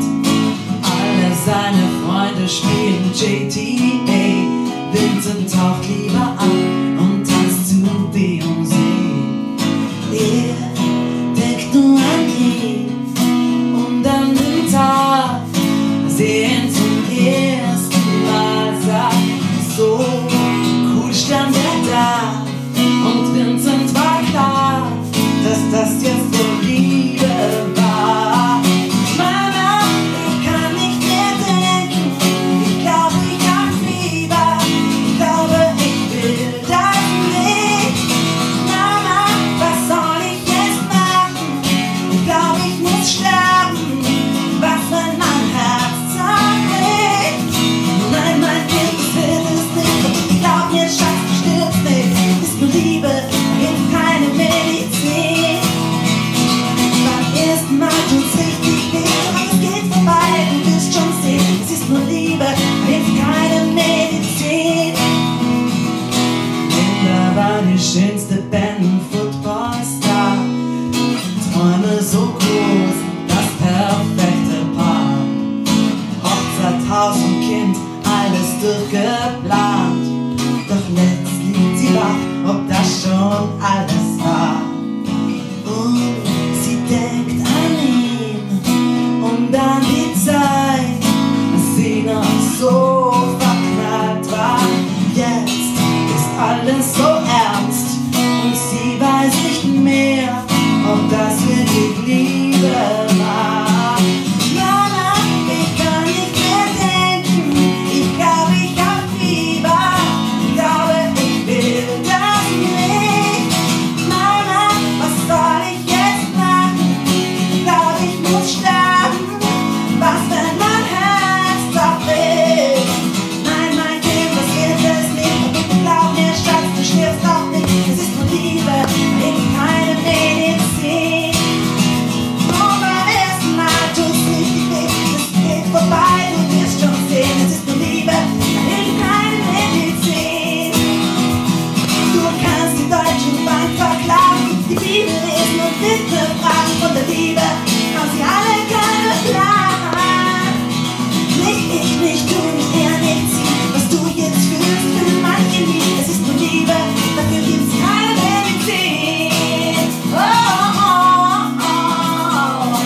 und alles da. Und sie denkt an ihn und an die Zeit, als sie noch so verknallt war. Jetzt ist alles so ernst und sie weiß nicht mehr, ob das wirklich Liebe war. Mama, ich kann nicht mehr denken, ich glaube, ich hab Fieber, ich glaube, ich will das nicht. Mama, was soll ich jetzt machen? Ich glaube, ich muss sterben, was wenn mein Herz zerbricht? Nein, mein Kind, das wird es nicht, und bitte glaub mir, Schatz, du stirbst doch nicht, es ist nur Liebe, ich keine Medizin. Nur beim ersten Mal tut's richtig weh, es geht vorbei, du wirst schon sehen, es ist nur Liebe, da hilft keine Medizin. Du kannst die Deutsche Bank verklagen, die Bibel lesen und bitte fragen, von der Liebe haben sie alle keine Plan. Nicht ich, nicht du, nicht er, nicht sie, was du jetzt fühlst, für manche nie, es ist nur Liebe, dafür gibt's keine Medizin. Oh, oh, oh.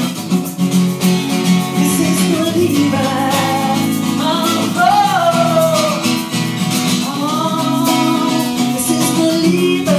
Es ist nur Liebe. Oh, oh, oh. Es ist nur Liebe.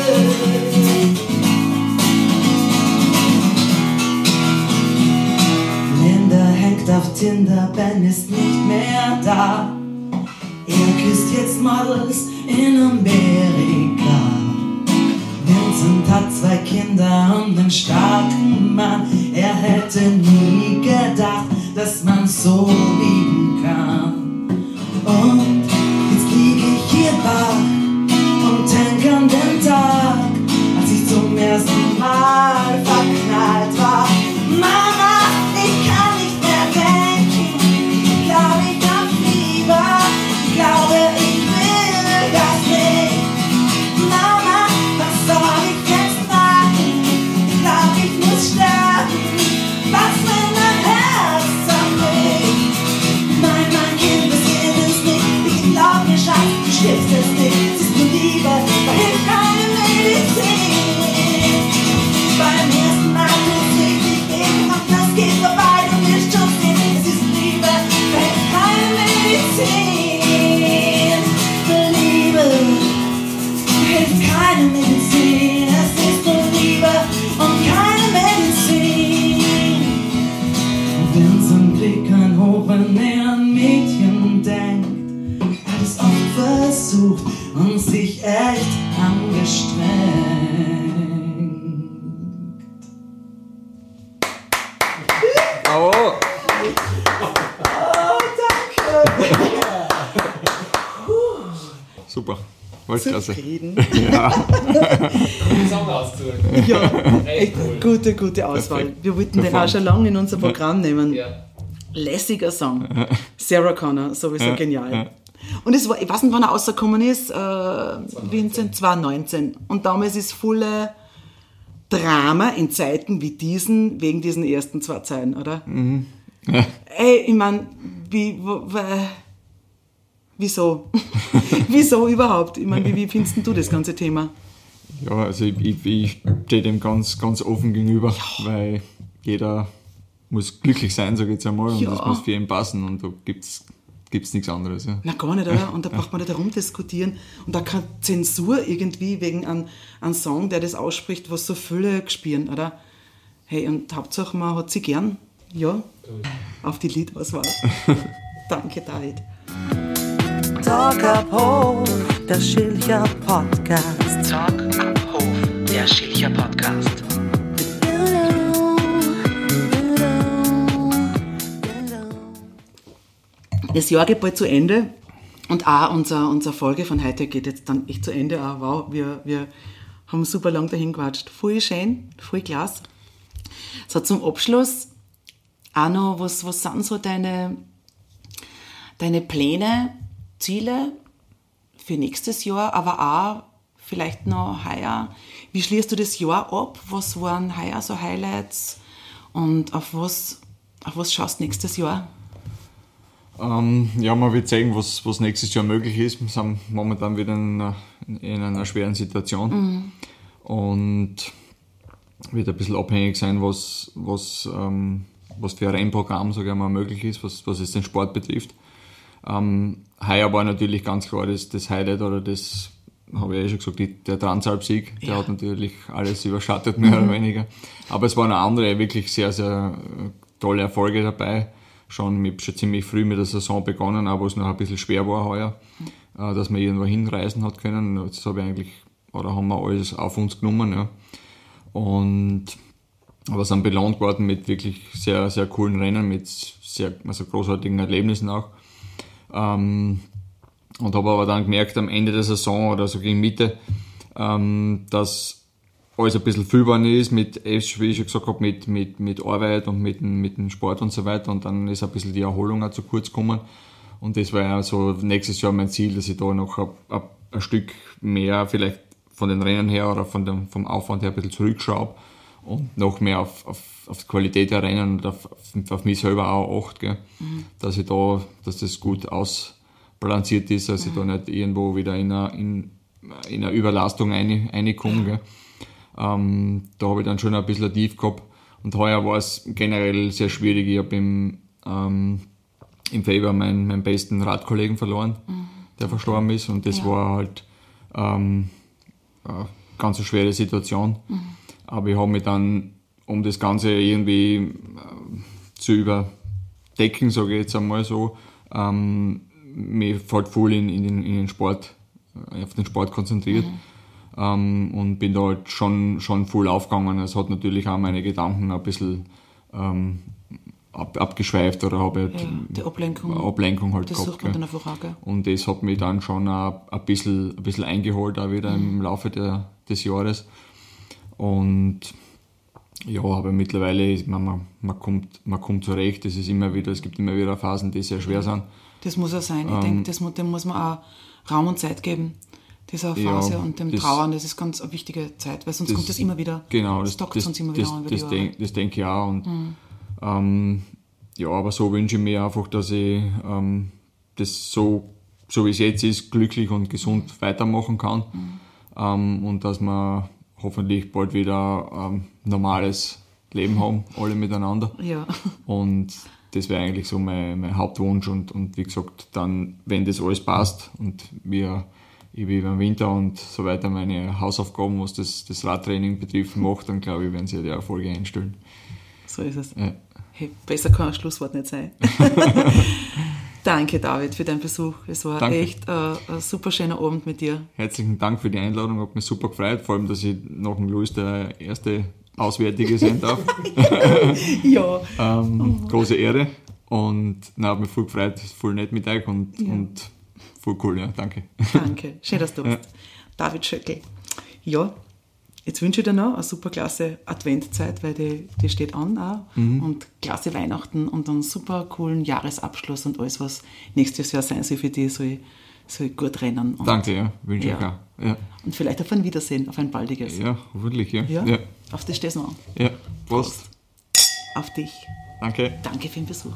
Linda hängt auf Tinder, Ben ist nicht mehr da. Er küsst jetzt Models in Amerika. Vincent hat 2 Kinder und einen starken Mann. Er hätte nie gedacht, dass man so lieben kann. Und jetzt liege ich hier wach und denke an den Tag, als ich zum ersten Mal verknallt war. Mama, ich kann nicht mehr denken, ich glaube, ich hab Fieber, ich glaube, ich will das nicht. Mama, was soll ich jetzt machen? Ich glaube, ich muss sterben, was wenn mein Herz zerbricht? Nein, mein Kind, das wird es nicht, ich glaub mir, Schatz, du stirbst es nicht, es ist nur Liebe, da hilft keine Medizin. Beim ersten Mal tut's richtig weh, und das geht vorbei, du wirst schon sehen, es ist Liebe, da hilft keine Medizin. Liebe, da hilft keine Medizin, es ist nur Liebe und keine Medizin. Vincent kriegt kein Hoch, wenn er an Mädchen denkt, hat es oft versucht und sich echt angestrengt. Oh, super. Weltklasse. Zufrieden. Ja. Songauszug. Ja, Echt cool. gute Auswahl. Perfekt. Wir wollten den auch Performt. schon lange in unser Programm nehmen. Ja. Lässiger Song. Sarah Connor, sowieso genial. ja. Und es war, ich weiß nicht, wann er rausgekommen ist, Vincent, 2019. Und damals ist volle Drama in Zeiten wie diesen, wegen diesen ersten 2 Zeilen, oder? Ey, ich meine, wieso? Wieso überhaupt? Ich meine, wie findest du das ganze Thema? Ja, also ich stehe dem ganz, ganz offen gegenüber, weil jeder muss glücklich sein, sage ich jetzt einmal, und Ja. das muss für ihn passen, und da gibt's nichts anderes. Ja. Na, gar nicht, oder? Und da braucht man nicht herumdiskutieren. Und da keine Zensur irgendwie wegen einem Song, der das ausspricht, was so viele gespüren, oder? Hey, und Hauptsache, man hat sie gern. Ja, auf die Liedauswahl. Danke, David. Talk ab Hof, der Schilcher Podcast. Talk ab Hof, der Schilcher Podcast. Das Jahr geht bald zu Ende und auch unsere Folge von heute geht jetzt dann echt zu Ende. Auch, wow, wir haben super lang dahin gequatscht. Voll schön, voll klasse. So, zum Abschluss auch noch, was sind so deine Pläne, Ziele für nächstes Jahr, aber auch vielleicht noch heuer? Wie schließt du das Jahr ab? Was waren heuer so Highlights? Und auf was schaust du nächstes Jahr? Ja, man wird sehen, was nächstes Jahr möglich ist. Wir sind momentan wieder in einer schweren Situation und wird ein bisschen abhängig sein, was für ein Rennprogramm, sage ich mal, möglich ist, was es den Sport betrifft. Heuer war natürlich ganz klar das Highlight, oder das habe ich ja schon gesagt, der Transalp-Sieg, der hat natürlich alles überschattet, mehr oder weniger. Aber es waren auch andere wirklich sehr, sehr tolle Erfolge dabei. Ich habe schon ziemlich früh mit der Saison begonnen, auch wo es noch ein bisschen schwer war heuer, dass man irgendwo hinreisen hat können. Das haben wir alles auf uns genommen. Ja. Aber sind belohnt worden mit wirklich sehr, sehr coolen Rennen, mit sehr großartigen Erlebnissen auch. Und habe aber dann gemerkt am Ende der Saison oder so gegen Mitte, dass alles ein bisschen viel geworden ist, wie ich schon gesagt habe, mit Arbeit und mit dem Sport und so weiter. Und dann ist ein bisschen die Erholung auch zu kurz gekommen. Und das war ja so nächstes Jahr mein Ziel, dass ich da noch ein Stück mehr vielleicht von den Rennen her oder vom Aufwand her ein bisschen zurückschraube und noch mehr auf die Qualität der Rennen und auf mich selber auch achte, dass das gut ausbalanciert ist, dass ich da nicht irgendwo wieder in eine Überlastung reinkomme. Da habe ich dann schon ein bisschen ein Tief gehabt. Und heuer war es generell sehr schwierig. Ich habe im Februar meinen besten Radkollegen verloren, der verstorben ist. Und das war halt eine ganz schwere Situation. Aber ich habe mich dann, um das Ganze irgendwie zu überdecken, sage ich jetzt einmal so, mich halt voll in den Sport, auf den Sport konzentriert. Und bin da halt schon voll aufgegangen. Es hat natürlich auch meine Gedanken ein bisschen abgeschweift oder habe halt die Ablenkung halt das gehabt. Sucht man dann einfach auch, gell? Und das hat mich dann schon auch ein bisschen eingeholt, auch wieder im Laufe des Jahres. Und ja, aber mittlerweile, man kommt zurecht. Es gibt immer wieder Phasen, die sehr schwer sind. Das muss auch sein. Ich denke, dem muss man auch Raum und Zeit geben. Dieser Phase und dem Trauern, das ist ganz eine wichtige Zeit, weil sonst kommt das immer wieder. Genau, das dockt uns immer wieder an über die Jahre. Das denke ich auch. Und, aber so wünsche ich mir einfach, dass ich das so wie es jetzt ist, glücklich und gesund weitermachen kann. Und dass wir hoffentlich bald wieder ein normales Leben haben, alle miteinander. Ja. Und das wäre eigentlich so mein Hauptwunsch. Und wie gesagt, dann, wenn das alles passt und ich über den Winter und so weiter meine Hausaufgaben, was das Radtraining betrifft, mache, dann glaube ich, werden sie die Erfolge einstellen. So ist es. Ja. Hey, besser kann ein Schlusswort nicht sein. Danke, David, für deinen Besuch. Es war echt ein super schöner Abend mit dir. Herzlichen Dank für die Einladung, hat mich super gefreut, vor allem, dass ich nach dem Luis der erste Auswärtige sein darf. Ja. Große Ehre und hat mich voll gefreut, voll nett mit euch und voll cool, ja, danke. Danke, schön, dass du bist. David Schöckl. Ja, jetzt wünsche ich dir noch eine super klasse Adventzeit, weil die steht an auch. Und klasse Weihnachten und einen super coolen Jahresabschluss und alles, was nächstes Jahr sein soll für dich, soll gut rennen. Und danke, ja, wünsche ich auch. Ja. Und vielleicht auf ein Wiedersehen, auf ein baldiges. Ja, hoffentlich, ja. Auf das stehst du noch an. Ja, Prost. Auf dich. Danke. Danke für den Besuch.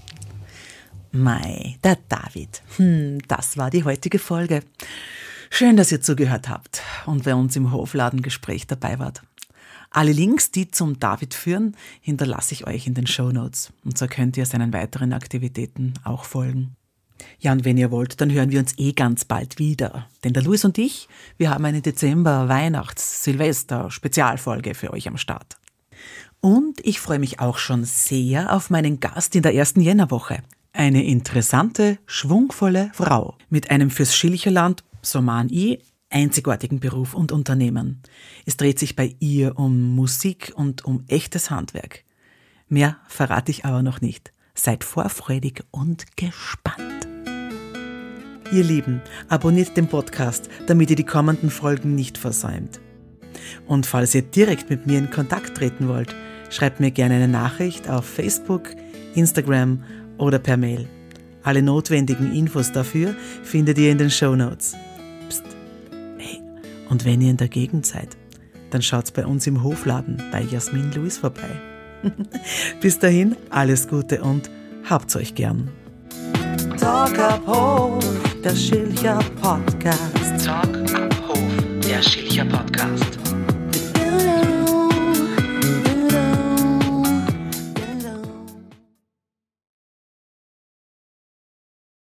Mei, der David. Das war die heutige Folge. Schön, dass ihr zugehört habt und bei uns im Hofladengespräch dabei wart. Alle Links, die zum David führen, hinterlasse ich euch in den Shownotes. Und so könnt ihr seinen weiteren Aktivitäten auch folgen. Ja, und wenn ihr wollt, dann hören wir uns ganz bald wieder. Denn der Luis und ich, wir haben eine Dezember-, Weihnachts-, Silvester-, Spezialfolge für euch am Start. Und ich freue mich auch schon sehr auf meinen Gast in der ersten Jännerwoche. Eine interessante, schwungvolle Frau mit einem fürs Schilcherland, so mahn ich, einzigartigen Beruf und Unternehmen. Es dreht sich bei ihr um Musik und um echtes Handwerk. Mehr verrate ich aber noch nicht. Seid vorfreudig und gespannt. Ihr Lieben, abonniert den Podcast, damit ihr die kommenden Folgen nicht versäumt. Und falls ihr direkt mit mir in Kontakt treten wollt, schreibt mir gerne eine Nachricht auf Facebook, Instagram oder per Mail. Alle notwendigen Infos dafür findet ihr in den Shownotes. Psst. Hey, und wenn ihr in der Gegend seid, dann schaut's bei uns im Hofladen bei Jasmin Louis vorbei. Bis dahin, alles Gute und habt's euch gern. Talk ab Hof, der Schilcher Podcast. Talk ab Hof, der Schilcher Podcast.